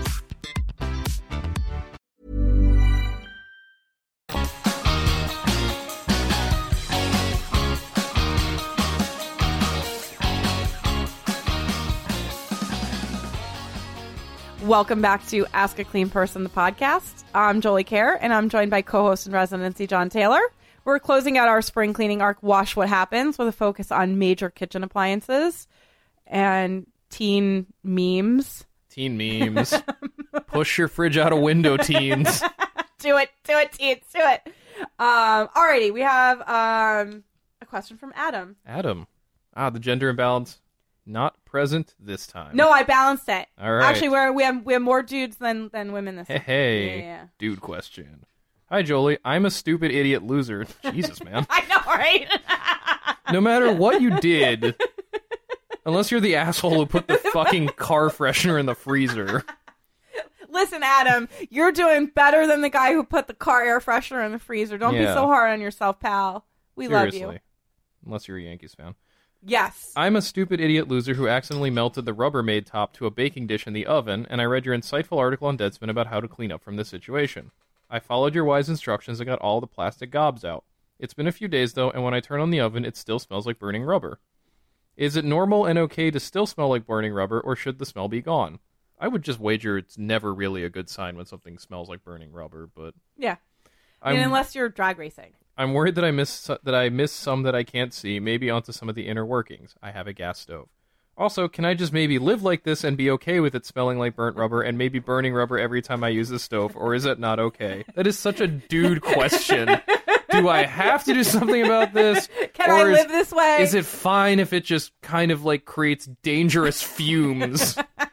Welcome back to Ask a Clean Person, the podcast. I'm Jolie Kerr, and I'm joined by co-host in residency, John Taylor. We're closing out our spring cleaning arc, Wash What Happens, with a focus on major kitchen appliances and teen memes. Teen memes. Push your fridge out a window, teens. Do it, teens, do it. Alrighty, we have a question from Adam. Adam. The gender imbalance. Not present this time. No, I balanced it. All right. Actually, we have more dudes than women this time. Hey, yeah. Dude question. Hi, Jolie. I'm a stupid idiot loser. Jesus, man. I know, right? No matter what you did, unless you're the asshole who put the fucking car freshener in the freezer. Listen, Adam, you're doing better than the guy who put the car air freshener in the freezer. Don't be so hard on yourself, pal. We Seriously. love you. Unless you're a Yankees fan. Yes. I'm a stupid idiot loser who accidentally melted the Rubbermaid top to a baking dish in the oven, and I read your insightful article on Deadspin about how to clean up from this situation. I followed your wise instructions and got all the plastic gobs out. It's been a few days, though, and when I turn on the oven, it still smells like burning rubber. Is it normal and okay to still smell like burning rubber, or should the smell be gone? I would just wager it's never really a good sign when something smells like burning rubber, but... Yeah. I mean, unless you're drag racing. I'm worried that I miss some that I can't see, maybe onto some of the inner workings. I have a gas stove. Also, can I just maybe live like this and be okay with it smelling like burnt rubber and maybe burning rubber every time I use the stove, or is it not okay? That is such a dude question. Do I have to do something about this? Can I live this way? Is it fine if it just kind of like creates dangerous fumes?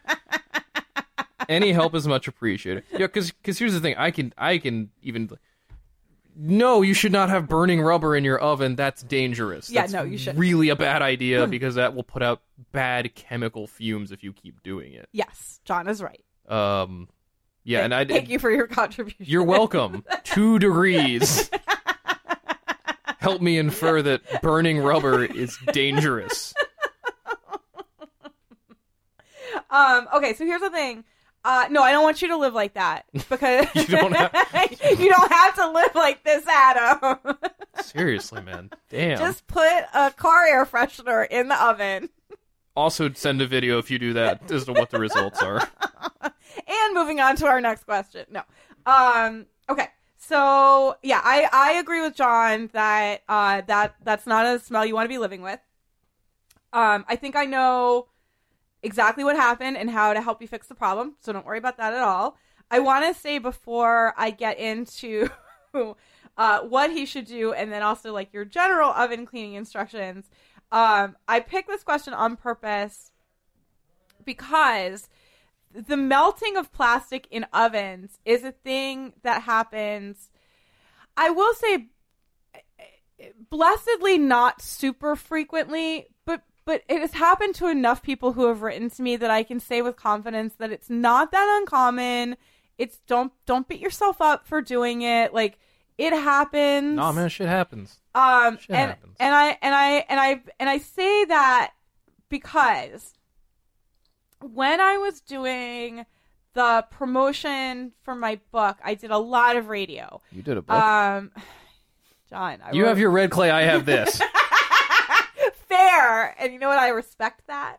Any help is much appreciated. Yeah, because here's the thing. I can even... No, you should not have burning rubber in your oven. That's dangerous. Yeah, That's no, you should. Really a bad idea because that will put out bad chemical fumes if you keep doing it. Yes, John is right. Yeah, and thank you for your contribution. You're welcome. 2 degrees. Help me infer that burning rubber is dangerous. Okay, so here's the thing. No, I don't want you to live like that because you don't have to live like this, Adam. Seriously, man. Damn. Just put a car air freshener in the oven. Also, send a video if you do that as to what the results are. And moving on to our next question. No. Okay. So yeah, I agree with John that that's not a smell you want to be living with. I think I know exactly what happened and how to help you fix the problem, so don't worry about that at all. I want to say before I get into what he should do and then also like your general oven cleaning instructions, I picked this question on purpose because the melting of plastic in ovens is a thing that happens, I will say, blessedly not super frequently, but it has happened to enough people who have written to me that I can say with confidence that it's not that uncommon. It's don't beat yourself up for doing it. Like, it happens. No, man, shit happens. Shit happens. And I say that because when I was doing the promotion for my book, I did a lot of radio. You did a book? John, you have your red clay, I have this. Fair. And you know what? I respect that.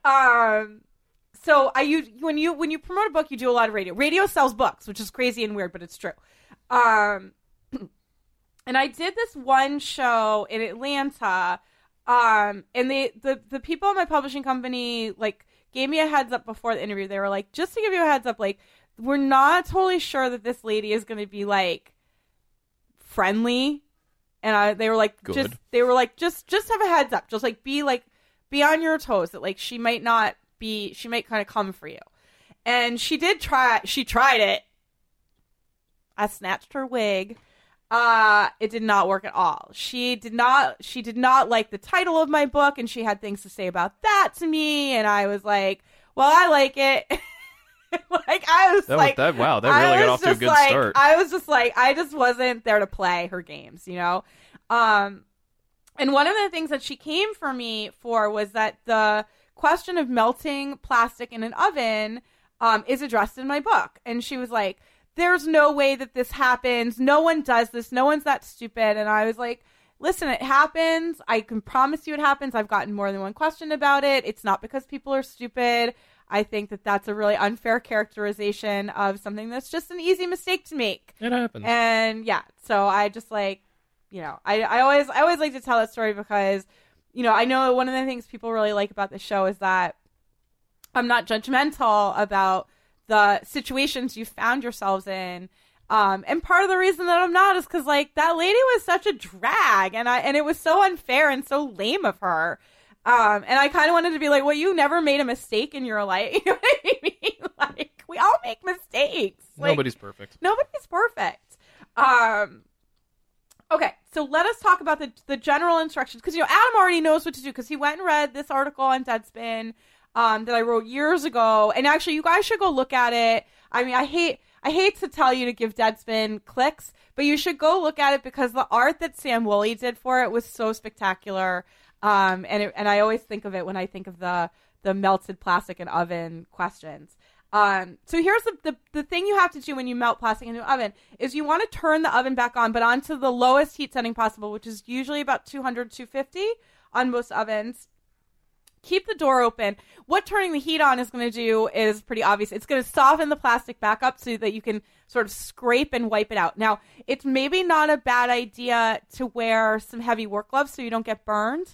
So when you promote a book, you do a lot of radio. Radio sells books, which is crazy and weird, but it's true. And I did this one show in Atlanta, and the people in my publishing company like gave me a heads up before the interview. They were like, just to give you a heads up, like, we're not totally sure that this lady is going to be like friendly. And they were like, good. just have a heads up, just like be on your toes, that like she might kind of come for you. And she tried it. I snatched her wig. It did not work at all. She did not like the title of my book, and she had things to say about that to me. And I was like, well, I like it. That really got off to a good start. I was just like, I just wasn't there to play her games, you know? And one of the things that she came for me for was that the question of melting plastic in an oven, is addressed in my book. And she was like, there's no way that this happens. No one does this. No one's that stupid. And I was like, listen, it happens. I can promise you it happens. I've gotten more than one question about it. It's not because people are stupid. I think that that's a really unfair characterization of something that's just an easy mistake to make. It happens. And yeah, so I just like, you know, I always like to tell that story because, you know, I know one of the things people really like about the show is that I'm not judgmental about the situations you found yourselves in. And part of the reason that I'm not is because like that lady was such a drag and it was so unfair and so lame of her. And I kind of wanted to be like, well, you never made a mistake in your life. You know what I mean? Like, we all make mistakes. Like, nobody's perfect. Nobody's perfect. Okay, so let us talk about the general instructions. Because, you know, Adam already knows what to do because he went and read this article on Deadspin that I wrote years ago. And actually, you guys should go look at it. I mean, I hate to tell you to give Deadspin clicks, but you should go look at it because the art that Sam Woolley did for it was so spectacular. And I always think of it when I think of the melted plastic and oven questions. So here's the thing you have to do when you melt plastic into an oven is you want to turn the oven back on, but onto the lowest heat setting possible, which is usually about 200, 250 on most ovens. Keep the door open. What turning the heat on is going to do is pretty obvious. It's going to soften the plastic back up so that you can sort of scrape and wipe it out. Now, it's maybe not a bad idea to wear some heavy work gloves so you don't get burned.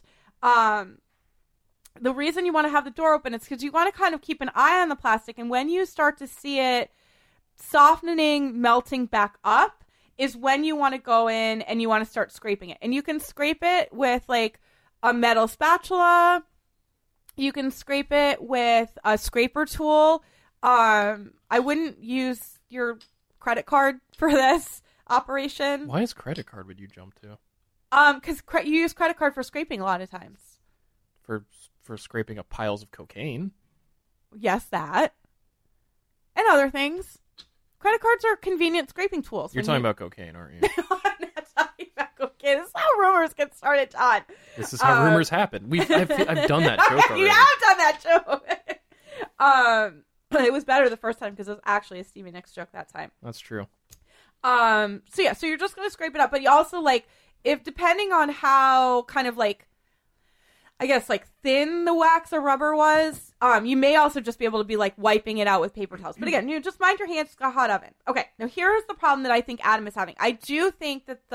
The reason you want to have the door open is because you want to kind of keep an eye on the plastic. And when you start to see it softening, melting back up is when you want to go in and you want to start scraping it. And you can scrape it with like a metal spatula. You can scrape it with a scraper tool. I wouldn't use your credit card for this operation. Why is credit card would you jump to? Because you use credit card for scraping a lot of times. For scraping up piles of cocaine. Yes, that. And other things. Credit cards are convenient scraping tools. You're talking about cocaine, aren't you? No, I'm not talking about cocaine. This is how rumors get started, Todd. This is how rumors happen. I've done that joke already. You have done that joke. It was better the first time because it was actually a Stevie Nicks joke that time. That's true. So you're just going to scrape it up. But you also, like, if depending on how kind of, like, I guess, like, thin the wax or rubber was, you may also just be able to be, like, wiping it out with paper towels. But again, just mind your hands. It's got a hot oven. Okay, now here's the problem that I think Adam is having. I do think that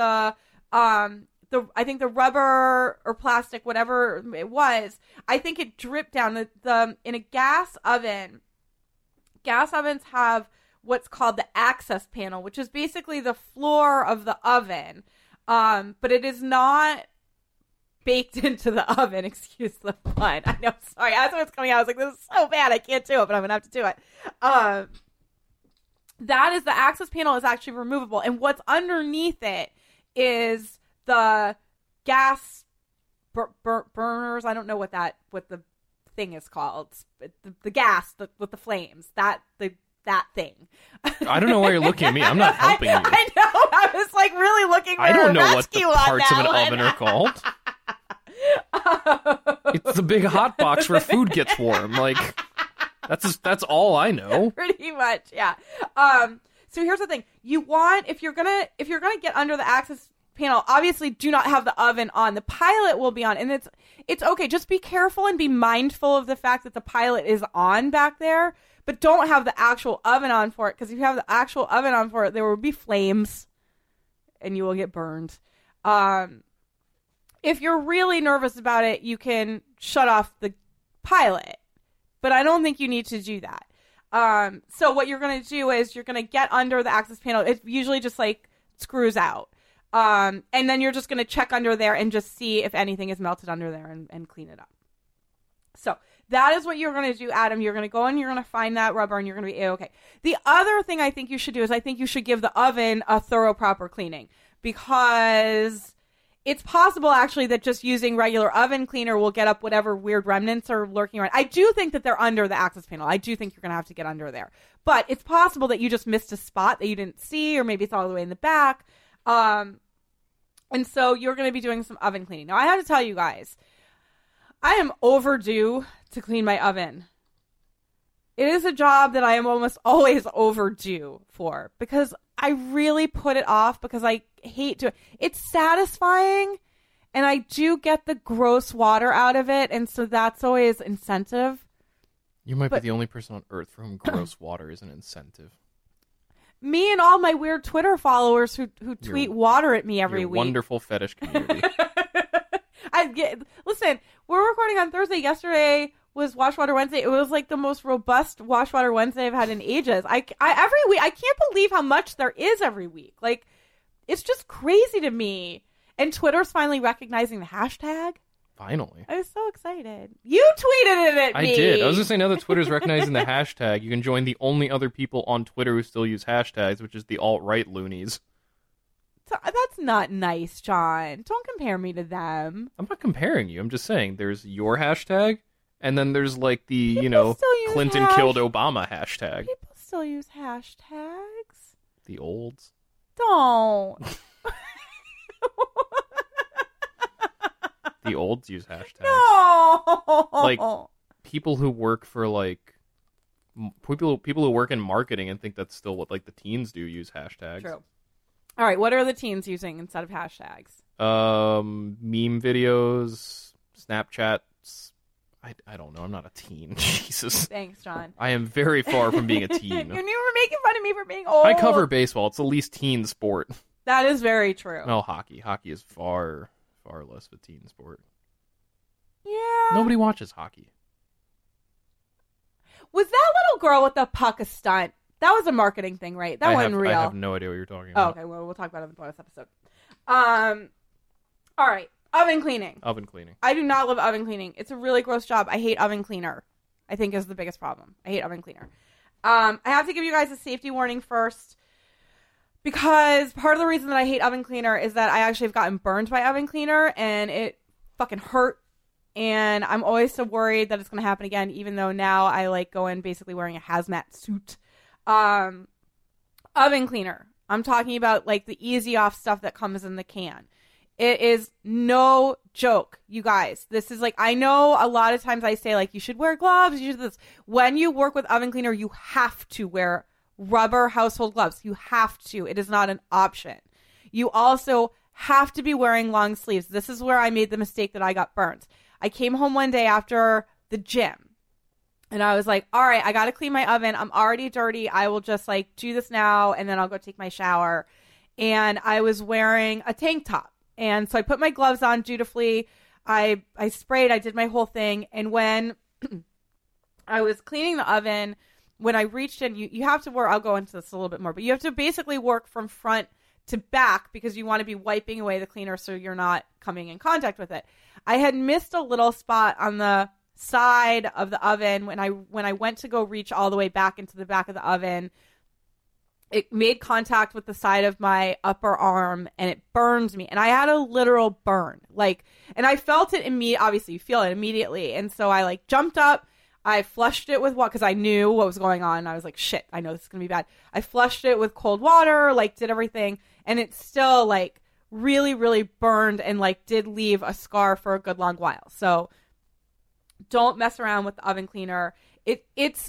I think the rubber or plastic, whatever it was, I think it dripped down. In a gas oven, gas ovens have what's called the access panel, which is basically the floor of the oven. But it is not baked into the oven. Excuse the pun. I know. Sorry. As it was coming out, I was like, this is so bad. I can't do it, but I'm going to have to do it. That is the access panel is actually removable. And what's underneath it is the gas burners. I don't know what the thing is called. The gas with the flames. That thing. I don't know why you're looking at me. I'm not helping you. I know. I was like really looking for I don't know what the on parts of an one. oven are called. It's the big hot box where food gets warm. Like, That's all I know. Pretty much, yeah. So here's the thing: you want if you're gonna get under the access panel, obviously do not have the oven on. The pilot will be on, and it's okay. Just be careful and be mindful of the fact that the pilot is on back there, but don't have the actual oven on for it, because if you have the actual oven on for it, there will be flames, and you will get burned. If you're really nervous about it, you can shut off the pilot, but I don't think you need to do that. So what you're going to do is you're going to get under the access panel. It usually just like screws out. And then you're just going to check under there and just see if anything is melted under there and clean it up. So that is what you're going to do, Adam. You're going to go and you're going to find that rubber and you're going to be A-okay. The other thing I think you should do is I think you should give the oven a thorough, proper cleaning, because it's possible actually that just using regular oven cleaner will get up whatever weird remnants are lurking around. I do think that they're under the access panel. I do think you're going to have to get under there. But it's possible that you just missed a spot that you didn't see, or maybe it's all the way in the back. And so you're going to be doing some oven cleaning. Now, I have to tell you guys, I am overdue to clean my oven. It is a job that I am almost always overdue for, because I really put it off because I hate to. It's satisfying, and I do get the gross water out of it, and so that's always incentive. You might be the only person on Earth for whom gross water is an incentive. Me and all my weird Twitter followers who tweet water at me every week. Wonderful fetish community. Listen, we're recording on Thursday. Yesterday was Wash Water Wednesday. It was like the most robust Wash Water Wednesday I've had in ages. I every week, I can't believe how much there is every week. Like, it's just crazy to me. And Twitter's finally recognizing the hashtag. Finally. I was so excited. You tweeted it at me. I did. I was going to say, now that Twitter's recognizing the hashtag, you can join the only other people on Twitter who still use hashtags, which is the alt-right loonies. That's not nice, John. Don't compare me to them. I'm not comparing you. I'm just saying there's your hashtag, and then there's like the, Clinton killed Obama hashtag. People still use hashtags. The olds. Don't. The olds use hashtags. No. Like, people who work for, like, people who work in marketing and think that's still what, like, the teens do use hashtags. True. All right, what are the teens using instead of hashtags? Meme videos, Snapchats. I don't know. I'm not a teen. Jesus. Thanks, John. I am very far from being a teen. You were making fun of me for being old. I cover baseball. It's the least teen sport. That is very true. No, hockey. Hockey is far less of a teen sport. Yeah. Nobody watches hockey. Was that little girl with the puck a stunt? That was a marketing thing, right? That wasn't real. I have no idea what you're talking about. Oh, okay, well, we'll talk about it in the bonus episode. All right. Oven cleaning. Oven cleaning. I do not love oven cleaning. It's a really gross job. I hate oven cleaner. I think is the biggest problem. I hate oven cleaner. I have to give you guys a safety warning first, because part of the reason that I hate oven cleaner is that I actually have gotten burned by oven cleaner, and it fucking hurt. And I'm always so worried that it's going to happen again, even though now I like go in basically wearing a hazmat suit. Oven cleaner. I'm talking about like the easy off stuff that comes in the can. It is no joke, you guys. This is like, I know a lot of times I say like, you should wear gloves. You should do this. When you work with oven cleaner, you have to wear rubber household gloves. You have to. It is not an option. You also have to be wearing long sleeves. This is where I made the mistake that I got burnt. I came home one day after the gym, and I was like, all right, I got to clean my oven. I'm already dirty. I will just like do this now, and then I'll go take my shower. And I was wearing a tank top. And so I put my gloves on dutifully. I sprayed. I did my whole thing. And when I was cleaning the oven, when I reached in, you have to work. I'll go into this a little bit more, but you have to basically work from front to back because you want to be wiping away the cleaner so you're not coming in contact with it. I had missed a little spot on the side of the oven when I went to go reach all the way back into the back of the oven. It made contact with the side of my upper arm and it burned me. And I had a literal burn. And I felt it immediately. Obviously, you feel it immediately. And so I jumped up. I flushed it with water because I knew what was going on. I was like, shit, I know this is going to be bad. I flushed it with cold water, did everything. And it still, really, really burned and, did leave a scar for a good long while. So don't mess around with the oven cleaner. It's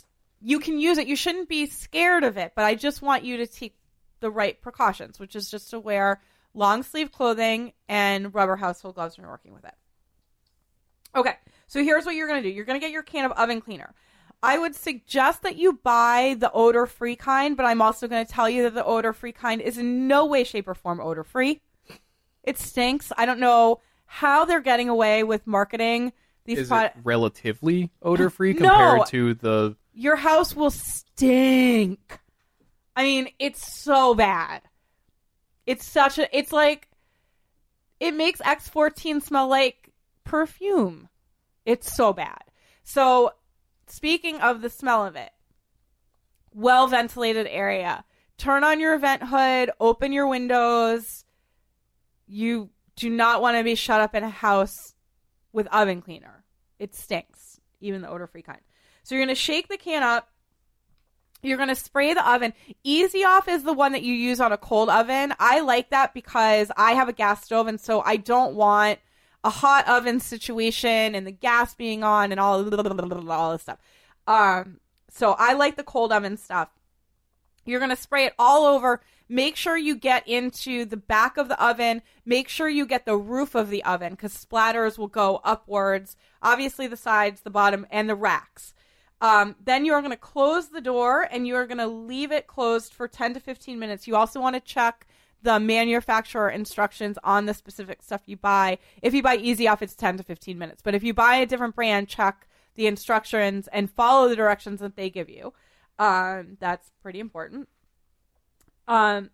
you can use it. You shouldn't be scared of it, but I just want you to take the right precautions, which is just to wear long sleeve clothing and rubber household gloves when you're working with it. Okay, so here's what you're going to do. You're going to get your can of oven cleaner. I would suggest that you buy the odor-free kind, but I'm also going to tell you that the odor-free kind is in no way, shape, or form odor-free. It stinks. I don't know how they're getting away with marketing these Is it relatively odor-free No. compared to the... Your house will stink. I mean, it's so bad. It's like, it makes X14 smell like perfume. It's so bad. So, speaking of the smell of it, well-ventilated area. Turn on your vent hood, open your windows. You do not want to be shut up in a house with oven cleaner. It stinks, even the odor-free kind. So you're going to shake the can up. You're going to spray the oven. Easy Off is the one that you use on a cold oven. I like that because I have a gas stove, and so I don't want a hot oven situation and the gas being on and all this stuff. So I like the cold oven stuff. You're going to spray it all over. Make sure you get into the back of the oven. Make sure you get the roof of the oven because splatters will go upwards. Obviously the sides, the bottom, and the racks. Then you're going to close the door and you're going to leave it closed for 10 to 15 minutes. You also want to check the manufacturer instructions on the specific stuff you buy. If you buy Easy Off, it's 10 to 15 minutes. But if you buy a different brand, check the instructions and follow the directions that they give you. That's pretty important. After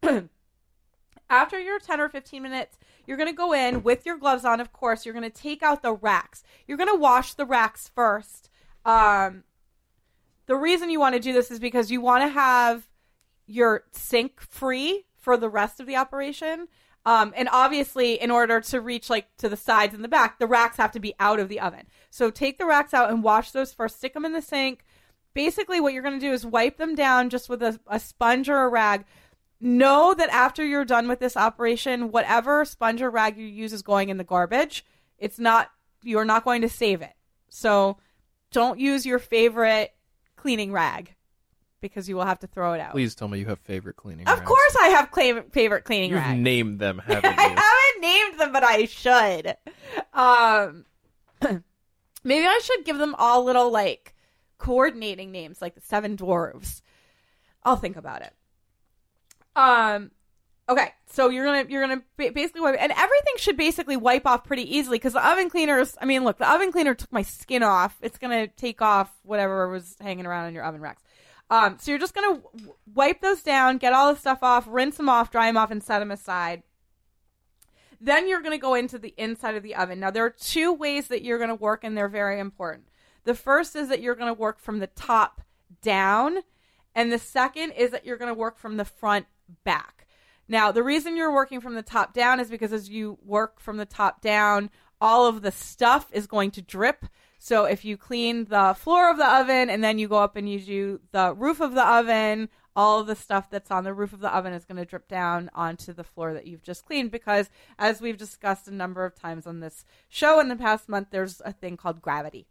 your 10 or 15 minutes, you're going to go in with your gloves on, of course. You're going to take out the racks. You're going to wash the racks first. The reason you want to do this is because you want to have your sink free for the rest of the operation. And obviously, in order to reach like to the sides and the back, the racks have to be out of the oven. So take the racks out and wash those first. Stick them in the sink. Basically, what you're going to do is wipe them down just with a sponge or a rag. Know that after you're done with this operation, whatever sponge or rag you use is going in the garbage. You're not going to save it. So don't use your favorite cleaning rag because you will have to throw it out. Please tell me you have favorite cleaning Of rags. course I have favorite cleaning You've rags. named them, haven't you? I haven't named them, but I should. Maybe I should give them all little, like, coordinating names, like the Seven Dwarves. I'll think about it. Okay, so you're gonna basically wipe, and everything should basically wipe off pretty easily because the oven cleaners. I mean, look, the oven cleaner took my skin off. It's gonna take off whatever was hanging around in your oven racks. So you're just gonna wipe those down, get all the stuff off, rinse them off, dry them off, and set them aside. Then you're gonna go into the inside of the oven. Now there are two ways that you're gonna work, and they're very important. The first is that you're gonna work from the top down, and the second is that you're gonna work from the front back. Now, the reason you're working from the top down is because as you work from the top down, all of the stuff is going to drip. So if you clean the floor of the oven and then you go up and you do the roof of the oven, all of the stuff that's on the roof of the oven is going to drip down onto the floor that you've just cleaned because, as we've discussed a number of times on this show in the past month, there's a thing called gravity.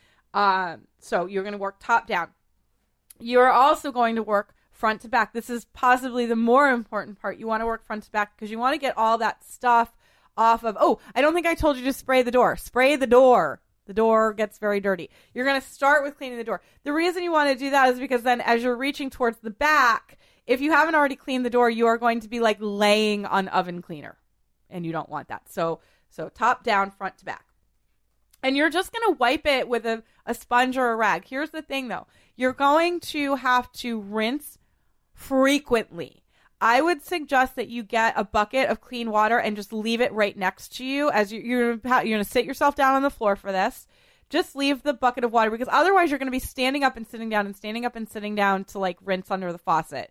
So you're going to work top down. You're also going to work front to back. This is possibly the more important part. You want to work front to back because you want to get all that stuff off of... Oh, I don't think I told you to spray the door. Spray the door. The door gets very dirty. You're going to start with cleaning the door. The reason you want to do that is because then as you're reaching towards the back, if you haven't already cleaned the door, you are going to be like laying on oven cleaner. And you don't want that. So top down, front to back. And you're just going to wipe it with a sponge or a rag. Here's the thing, though. You're going to have to rinse frequently. I would suggest that you get a bucket of clean water and just leave it right next to you as you're going to sit yourself down on the floor for this. Just leave the bucket of water because otherwise you're going to be standing up and sitting down and standing up and sitting down to like rinse under the faucet.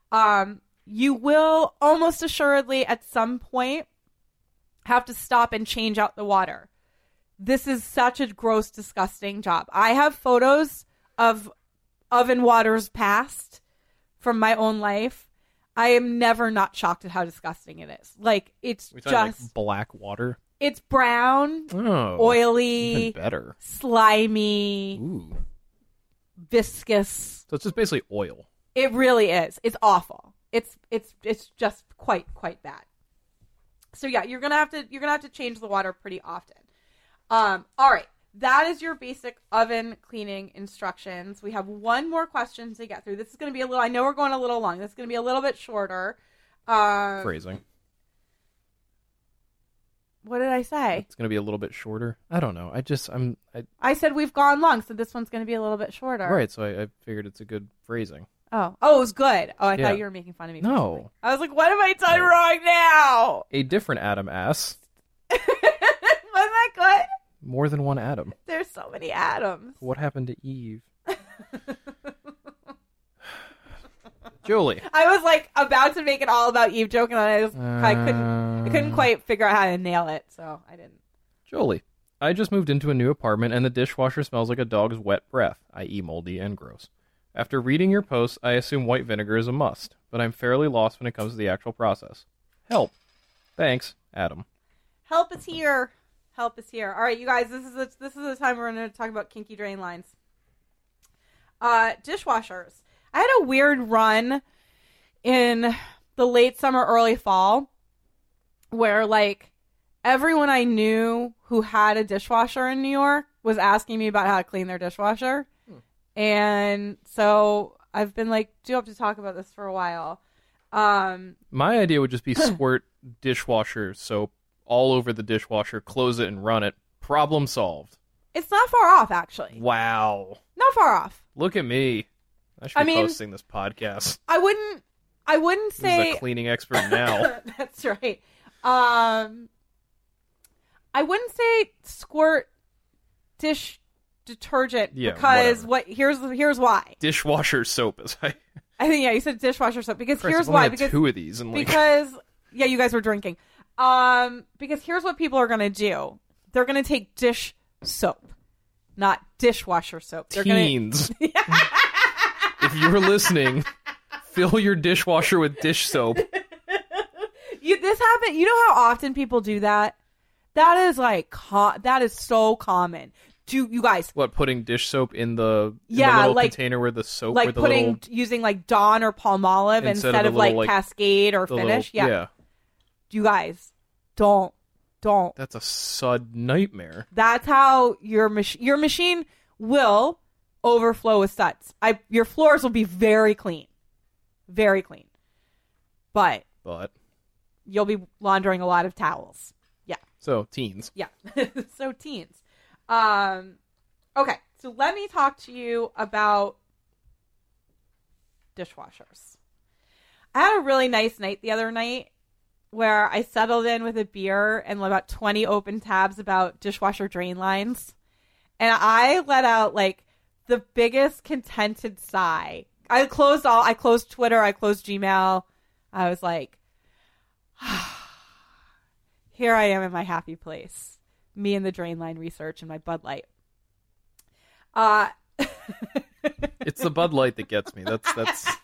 You will almost assuredly at some point have to stop and change out the water. This is such a gross, disgusting job. I have photos of oven waters past from my own life. I am never not shocked at how disgusting it is. Like, it's just... like black water? It's brown, Oh, oily, even better. slimy. Ooh. viscous. So it's just basically oil. It really is. It's awful. It's just quite bad. So yeah, you're gonna have to change the water pretty often. All right, that is your basic oven cleaning instructions. We have one more question to get through. This is gonna be a little. I know we're going a little long. This is gonna be a little bit shorter. Phrasing. What did I say? It's going to be a little bit shorter. I don't know. I said we've gone long, so this one's going to be a little bit shorter. Right, so I figured it's a good phrasing. Oh, it was good. Oh, I Yeah. thought you were making fun of me. No. I was like, what have I done wrong now? A different Adam asks, Wasn't that good? more than one Adam. There's so many Adams. What happened to Eve? Julie. I was like about to make it all about Eve joke, and I couldn't quite figure out how to nail it, so I didn't. Julie. I just moved into a new apartment and the dishwasher smells like a dog's wet breath, i.e. moldy and gross. After reading your post, I assume white vinegar is a must, but I'm fairly lost when it comes to the actual process. Help. Thanks, Adam. Help is here. Help is here. All right, you guys, this is the time we're going to talk about kinky drain lines. Dishwashers. I had a weird run in the late summer, early fall, where like everyone I knew who had a dishwasher in New York was asking me about how to clean their dishwasher. And so I've been like, do have to talk about this for a while. My idea would just be squirt dishwasher soap all over the dishwasher, close it and run it. Problem solved. It's not far off, actually. Wow. Not far off. Look at me. I should be hosting this podcast. I wouldn't say Who's a cleaning expert now? That's right. I wouldn't say squirt dish detergent because here's why. Dishwasher soap is I think you said dishwasher soap because Christ, here's I've only why. had Because 2 of these and you guys were drinking. Because here's what people are gonna do. They're gonna take dish soap, not dishwasher soap. Teens. If you're listening, fill your dishwasher with dish soap. This happened. You know how often people do that? That is like that is so common. Do you guys putting dish soap in the little container where the soap, like where the putting little, using like Dawn or Palmolive instead of like Cascade or Finish? Yeah. You guys don't. That's a sud nightmare. That's how your machine will overflow with suds. Your floors will be very clean, but you'll be laundering a lot of towels. Yeah. So teens. Yeah. So teens. Okay. So let me talk to you about dishwashers. I had a really nice night the other night where I settled in with a beer and about 20 open tabs about dishwasher drain lines. And I let out like the biggest contented sigh. I closed Twitter, I closed Gmail. I was like, here I am in my happy place. Me and the drain line research and my Bud Light. It's the Bud Light that gets me. That's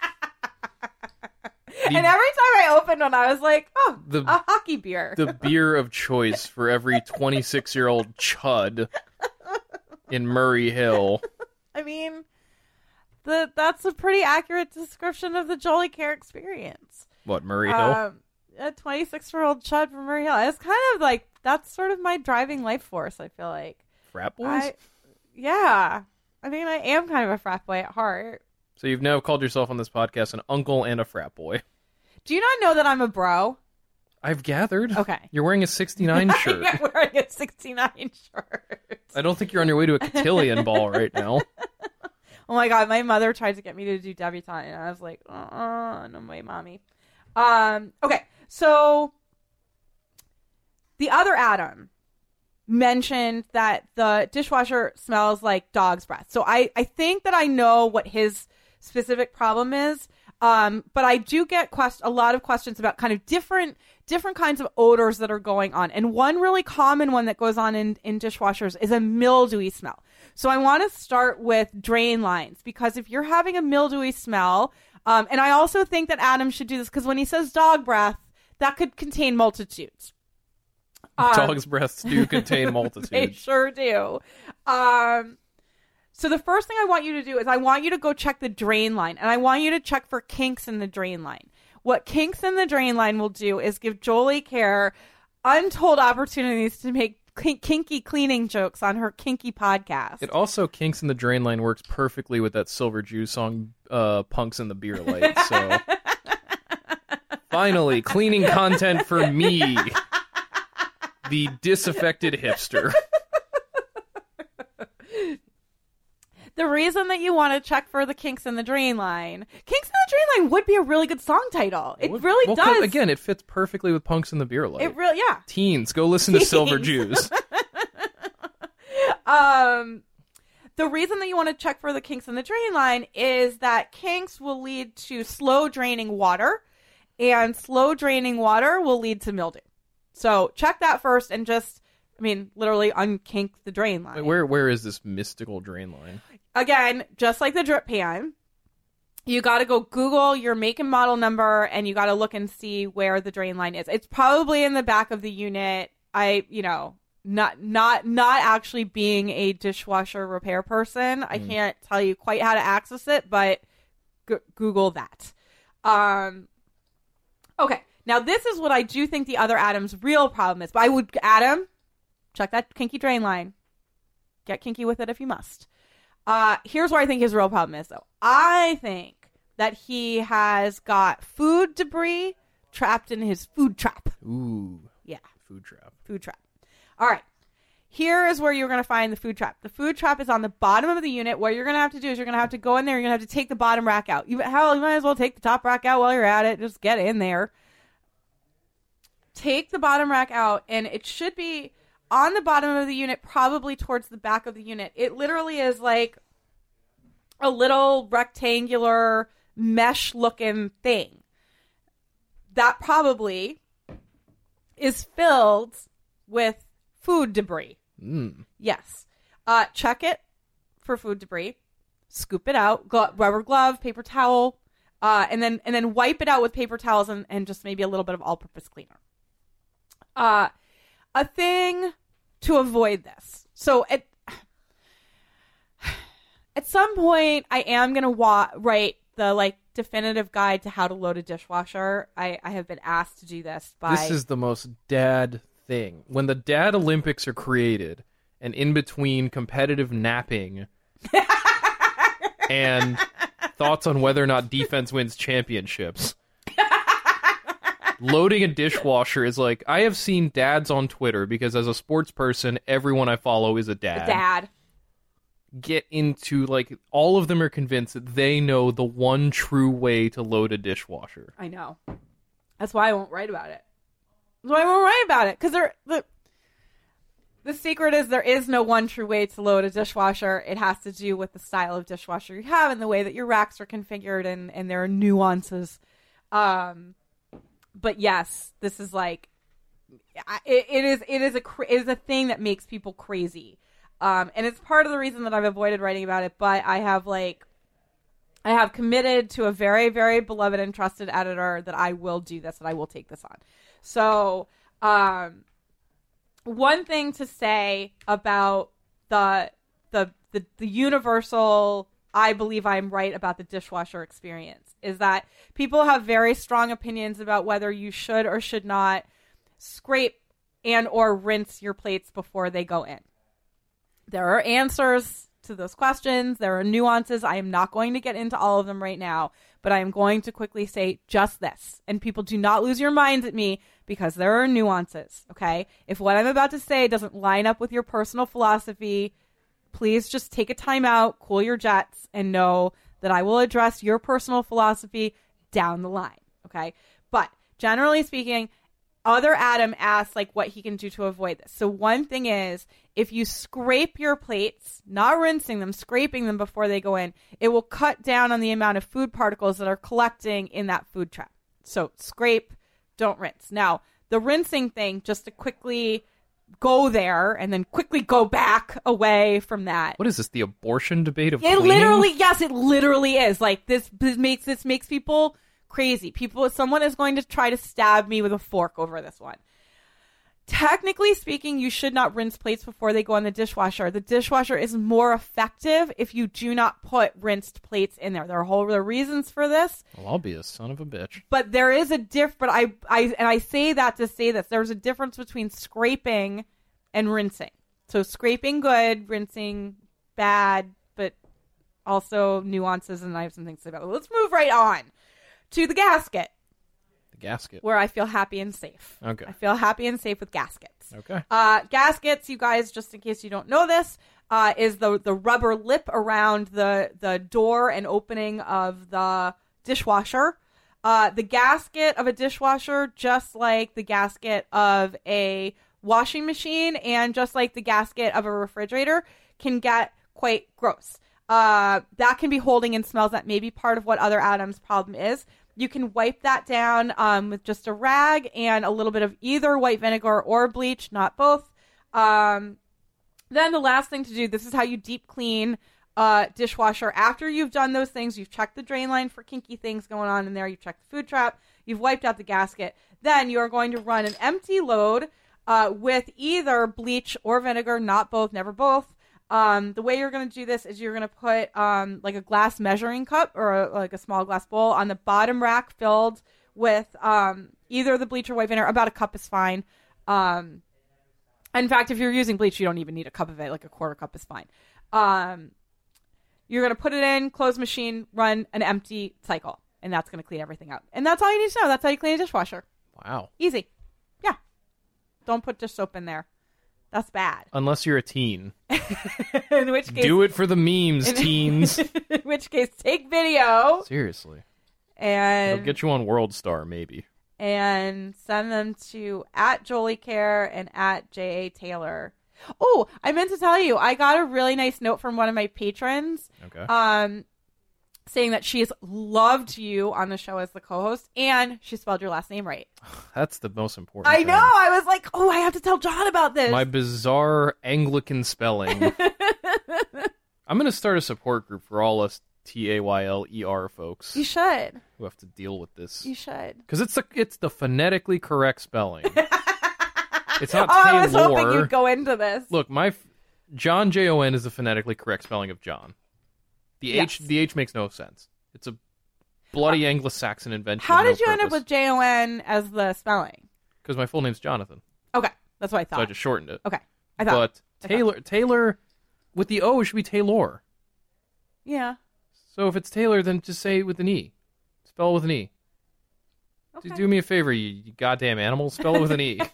And every time I opened one, I was like, a hockey beer. The beer of choice for every 26-year-old chud in Murray Hill. I mean, that's a pretty accurate description of the Jolly Care experience. What, Murray Hill? A 26-year-old chud from Murray Hill. It's kind of like, that's sort of my driving life force, I feel like. Frat boys? Yeah. I mean, I am kind of a frat boy at heart. So you've now called yourself on this podcast an uncle and a frat boy. Do you not know that I'm a bro? I've gathered. Okay. You're wearing a 69 shirt. I'm wearing a 69 shirt. I don't think you're on your way to a cotillion ball right now. Oh my God, my mother tried to get me to do debutante, and I was like, no way, mommy. Okay, so the other Adam mentioned that the dishwasher smells like dog's breath. So I think that I know what his specific problem is, but I do get a lot of questions about kind of different kinds of odors that are going on. And one really common one that goes on in dishwashers is a mildewy smell. So I want to start with drain lines, because if you're having a mildewy smell, and I also think that Adam should do this, because when he says dog breath, that could contain multitudes. Dog's breaths do contain multitudes. They sure do. So the first thing I want you to do is I want you to go check the drain line, and I want you to check for kinks in the drain line. What kinks in the drain line will do is give Jolie Kerr untold opportunities to make kinky cleaning jokes on her kinky podcast. It also, kinks in the drain line works perfectly with that Silver Jew song, Punks in the Beer Light. So finally, cleaning content for me, the disaffected hipster. The reason that you want to check for the kinks in the drain line, kinks in the drain line would be a really good song title. It really does. Again, it fits perfectly with Punks in the Beer Light. It really, yeah. Teens, go listen to Silver Jews. The reason that you want to check for the kinks in the drain line is that kinks will lead to slow draining water, and slow draining water will lead to mildew. So check that first and just, literally unkink the drain line. Where is this mystical drain line? Again, just like the drip pan, you got to go Google your make and model number, and you got to look and see where the drain line is. It's probably in the back of the unit. Not actually being a dishwasher repair person, I can't tell you quite how to access it, but Google that. Okay, now this is what I do think the other Adam's real problem is. But I would, Adam, check that kinky drain line. Get kinky with it if you must. Here's where I think his real problem is, though. I think that he has got food debris trapped in his food trap. Ooh. Yeah. Food trap. Food trap. All right. Here is where you're going to find the food trap. The food trap is on the bottom of the unit. What you're going to have to do is you're going to have to go in there. You're going to have to take the bottom rack out. You might as well take the top rack out while you're at it. Just get in there. Take the bottom rack out, and it should be on the bottom of the unit, probably towards the back of the unit. It literally is like a little rectangular mesh-looking thing that probably is filled with food debris. Yes. Check it for food debris. Scoop it out. Rubber glove, paper towel, and then wipe it out with paper towels and just maybe a little bit of all-purpose cleaner. A thing to avoid this. So at some point, I am going to write the definitive guide to how to load a dishwasher. I have been asked to do this by... This is the most dad thing. When the dad Olympics are created, and in between competitive napping and thoughts on whether or not defense wins championships, loading a dishwasher is like, I have seen dads on Twitter, because as a sports person, everyone I follow is a dad. Get into, all of them are convinced that they know the one true way to load a dishwasher. I know. That's why I won't write about it. Because the secret is there is no one true way to load a dishwasher. It has to do with the style of dishwasher you have and the way that your racks are configured, and there are nuances. But yes, this is it is a thing that makes people crazy. And it's part of the reason that I've avoided writing about it, but I have committed to a very, very beloved and trusted editor that I will do this, and I will take this on. So, one thing to say about the universal, I believe I'm right about the dishwasher experience, is that people have very strong opinions about whether you should or should not scrape and or rinse your plates before they go in. There are answers to those questions. There are nuances. I am not going to get into all of them right now, but I am going to quickly say just this. And people, do not lose your minds at me, because there are nuances, okay? If what I'm about to say doesn't line up with your personal philosophy, please just take a time out, cool your jets, and know that I will address your personal philosophy down the line, okay? But generally speaking, other Adam asks what he can do to avoid this. So one thing is, if you scrape your plates, not rinsing them, scraping them before they go in, it will cut down on the amount of food particles that are collecting in that food trap. So scrape, don't rinse. Now, the rinsing thing, just to quickly go there and then quickly go back away from that. What is this, the abortion debate of cleaning? It literally is. This makes people crazy. Someone is going to try to stab me with a fork over this one. Technically speaking, you should not rinse plates before they go in the dishwasher. The dishwasher is more effective if you do not put rinsed plates in there. There are whole other reasons for this. Well, I'll be a son of a bitch. But there is a but I say that to say this. There's a difference between scraping and rinsing. So scraping good, rinsing bad, but also nuances, and I have some things to say about it. Let's move right on to the gasket. Gasket. Where I feel happy and safe. Okay. I feel happy and safe with gaskets. Okay. Gaskets, you guys, just in case you don't know this, is the rubber lip around the door and opening of the dishwasher. The gasket of a dishwasher, just like the gasket of a washing machine and just like the gasket of a refrigerator, can get quite gross. That can be holding in smells. That may be part of what other Adam's problem is. You can wipe that down with just a rag and a little bit of either white vinegar or bleach, not both. Then the last thing to do, this is how you deep clean dishwasher. After you've done those things, you've checked the drain line for kinky things going on in there, you've checked the food trap, you've wiped out the gasket. Then you are going to run an empty load with either bleach or vinegar, not both, never both. The way you're going to do this is you're going to put like a glass measuring cup or like a small glass bowl on the bottom rack filled with either the bleach or white vinegar. About a cup is fine. In fact, if you're using bleach, you don't even need a cup of it. Like a quarter cup is fine. You're going to put it in, close machine, run an empty cycle, and that's going to clean everything out. And that's all you need to know. That's how you clean a dishwasher. Wow. Easy. Yeah. Don't put dish soap in there. That's bad. Unless you're a teen. In which case, do it for the memes, teens. In which case, take video. Seriously. And it'll get you on World Star, maybe. And send them to @JolieCare and @JA Taylor. Oh, I meant to tell you, I got a really nice note from one of my patrons. Okay. Saying that she has loved you on the show as the co-host, and she spelled your last name right. That's the most important I know. thing. I was like, oh, I have to tell John about this. My bizarre Anglican spelling. I'm going to start a support group for all us TAYLER folks. You should. Who have to deal with this. You should. Because it's the phonetically correct spelling. It's not Taylor. Taylor. I was hoping you'd go into this. Look, John Jon is the phonetically correct spelling of John. The H makes no sense. It's a bloody Anglo-Saxon invention. How did you end up with JON as the spelling? Because my full name's Jonathan. Okay, that's what I thought. So I just shortened it. Okay, I thought. But Taylor, with the O, it should be Taylor. Yeah. So if it's Taylor, then just say it with an E. Spell it with an E. Okay. Do me a favor, you goddamn animal. Spell it with an E.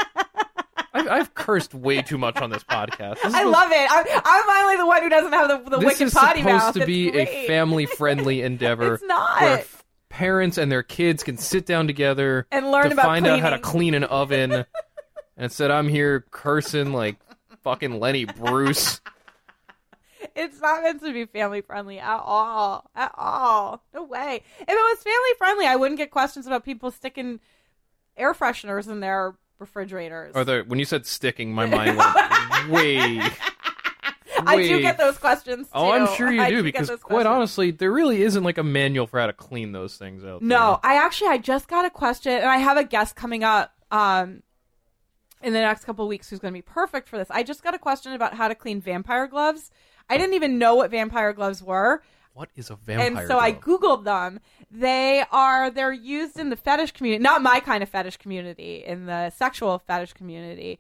I've cursed way too much on this podcast. I love it. I'm finally the one who doesn't have the wicked potty mouth. This is supposed to be a family-friendly endeavor. It's not. Where parents and their kids can sit down together and learn to about find cleaning. out how to clean an oven. And instead, I'm here cursing like fucking Lenny Bruce. It's not meant to be family-friendly at all. At all. No way. If it was family-friendly, I wouldn't get questions about people sticking air fresheners in their refrigerators. When you said sticking, my mind went way. I do get those questions too. Oh, I'm sure you do because quite honestly, there really isn't like a manual for how to clean those things out. No, I just got a question, and I have a guest coming up in the next couple of weeks who's going to be perfect for this. I just got a question about how to clean vampire gloves. I didn't even know what vampire gloves were. What is a vampire glove? And so I Googled them. They're used in the fetish community, not my kind of fetish community, in the sexual fetish community,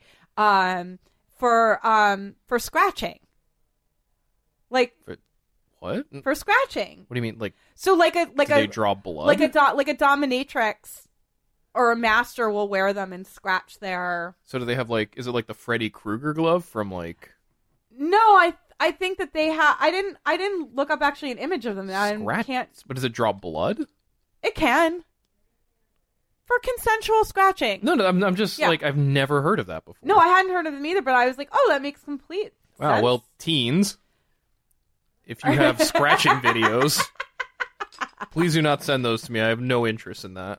for scratching. Like what? For scratching. What do you mean? Like so? Like they draw blood? Like a dominatrix or a master will wear them and scratch their. So do they have like? Is it like the Freddy Krueger glove from like? No, I think that they have. I didn't look up actually an image of them. Scratch? But does it draw blood? It can. For consensual scratching. No, I'm just like I've never heard of that before. No, I hadn't heard of them either. But I was like, oh, that makes complete sense. Wow. Well, teens, if you have scratching videos, please do not send those to me. I have no interest in that.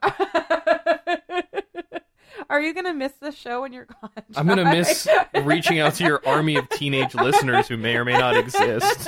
Are you going to miss this show when you're gone, John? I'm going to miss reaching out to your army of teenage listeners who may or may not exist.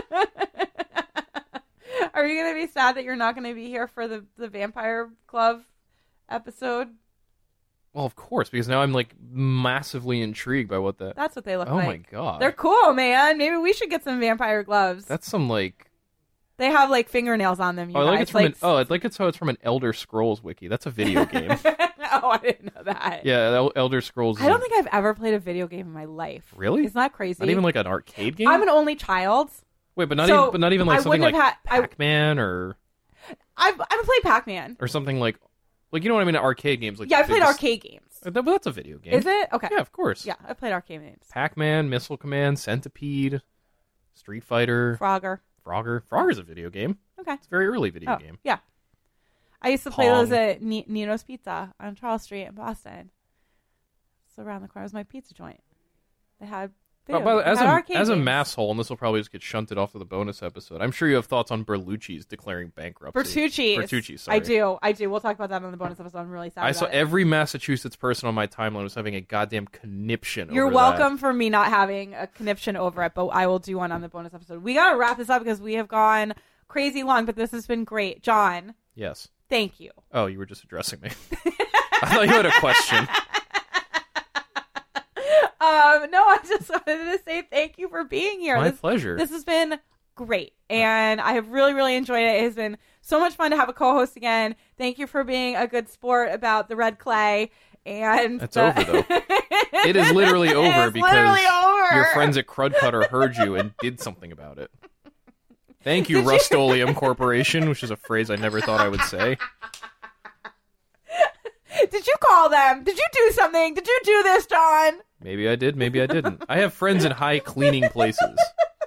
Are you going to be sad that you're not going to be here for the Vampire Glove episode? Well, of course, because now I'm like massively intrigued by what that. That's what they look Oh like. my god, They're cool, man. Maybe we should get some vampire gloves. that's some like. They have like fingernails on them. You Oh, guys. it's how an Elder Scrolls wiki. That's a video game. Oh, I didn't know that. Yeah, Elder Scrolls. I don't think I've ever played a video game in my life. Really? Isn't that crazy? Not even like an arcade game. I'm an only child. Wait, but not so even like I something like wouldn't have Pac-Man or I've played Pac-Man. or something like you know what I mean? Arcade games. Like Yeah, I played arcade games. But that's a video game. Is it? Okay. Yeah, of course. Yeah, I played arcade games. Pac-Man, Missile Command, Centipede, Street Fighter, Frogger. Frogger's a video game. Okay. It's a very early video game. Yeah. I used to play Pong. those at Nino's Pizza on Charles Street in Boston. So around the corner was my pizza joint. They had As arcade a games. mass hole, and this will probably just get shunted off to the bonus episode. I'm sure you have thoughts on Berlucci's declaring bankruptcy. Bertucci's, sorry. I do. We'll talk about that on the bonus episode. I'm really sad I about saw it. every Massachusetts person on my timeline was having a goddamn conniption You're over welcome for me not having a conniption over it, but I will do one on the bonus episode. We got to wrap this up because we have gone crazy long, but this has been great. John, that. Yes. thank you. Oh, you were just addressing me. I thought you had a question. No, I just wanted to say thank you for being here. My pleasure. This has been great, and I have really, really enjoyed it. It has been so much fun to have a co-host again. Thank you for being a good sport about the red clay. And It's over, though. It is literally over because literally over. your friends at Crud Cutter heard you and did something about it. Thank you, Rust-Oleum Corporation, which is a phrase I never thought I would say. Did you call them? Did you do something? Did you do this, John? Maybe I did, maybe I didn't. I have friends in high cleaning places.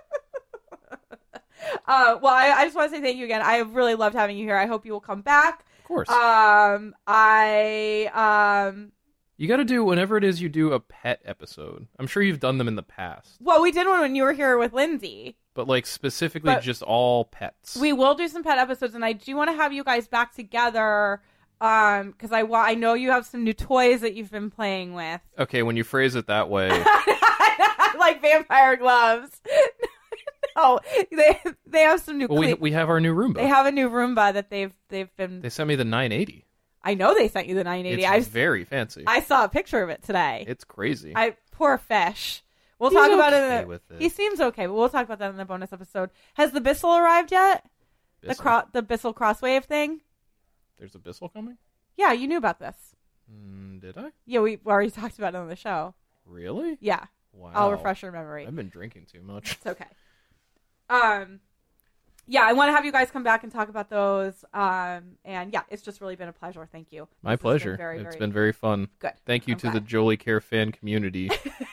Well, I just want to say thank you again. I have really loved having you here. I hope you will come back. Of course. You You got to do, whenever it is you do a pet episode. I'm sure you've done them in the past. Well, we did one when you were here with Lindsay. But, like, specifically just all pets. We will do some pet episodes, and I do want to have you guys back together because I know you have some new toys that you've been playing with. Okay, when you phrase it that way. Like vampire gloves. No, they have some new. Well, we have our new Roomba. They have a new Roomba that they've been. They sent me the 980. I know they sent you the 980. It's very fancy. I saw a picture of it today. It's crazy. Poor fish. We'll He's talk about okay it. with it. He seems okay, but we'll talk about that in the bonus episode. Has the Bissell arrived yet? Bissell? The Bissell Crosswave thing? There's a Bissell coming? Yeah, you knew about this. Did I? Yeah, we already talked about it on the show. Really? Yeah. Wow. I'll refresh your memory. I've been drinking too much. It's okay. Yeah, I want to have you guys come back and talk about those. And yeah, it's just really been a pleasure. Thank you. My This has pleasure. been It's been very fun. good. Thank you I'm to the glad. Jolie Care fan community.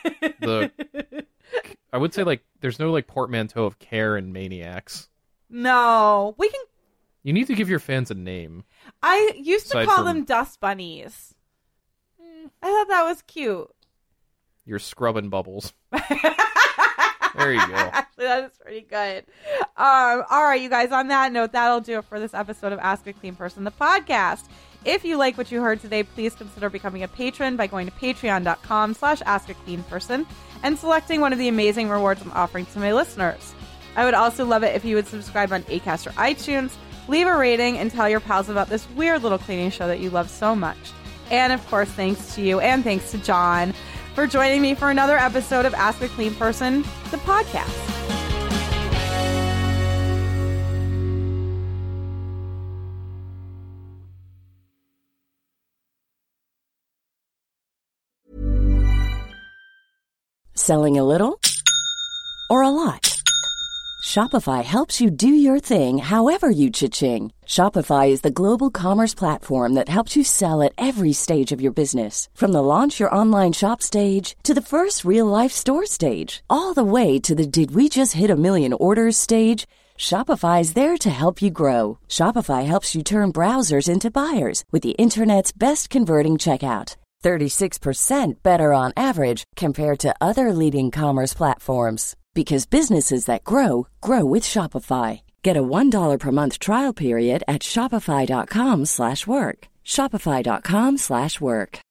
I would say, like, there's no, like, portmanteau of care and maniacs. No, we can. You need to give your fans a name. I used to Aside call from- them dust bunnies. I thought that was cute. You're scrubbing bubbles. There you go. Actually, that is pretty good. All right, you guys, on that note, that'll do it for this episode of Ask a Clean Person, the podcast. If you like what you heard today, please consider becoming a patron by going to patreon.com/askacleanperson and selecting one of the amazing rewards I'm offering to my listeners. I would also love it if you would subscribe on Acast or iTunes, leave a rating, and tell your pals about this weird little cleaning show that you love so much. And of course, thanks to you and thanks to John for joining me for another episode of Ask a Clean Person, the podcast. Selling a little or a lot? Shopify helps you do your thing however you cha-ching. Shopify is the global commerce platform that helps you sell at every stage of your business. From the launch your online shop stage to the first real-life store stage, all the way to the did we just hit a million orders stage. Shopify is there to help you grow. Shopify helps you turn browsers into buyers with the internet's best converting checkout. 36% better on average compared to other leading commerce platforms. Because businesses that grow, grow with Shopify. Get a $1 per month trial period at shopify.com/work. Shopify.com/work.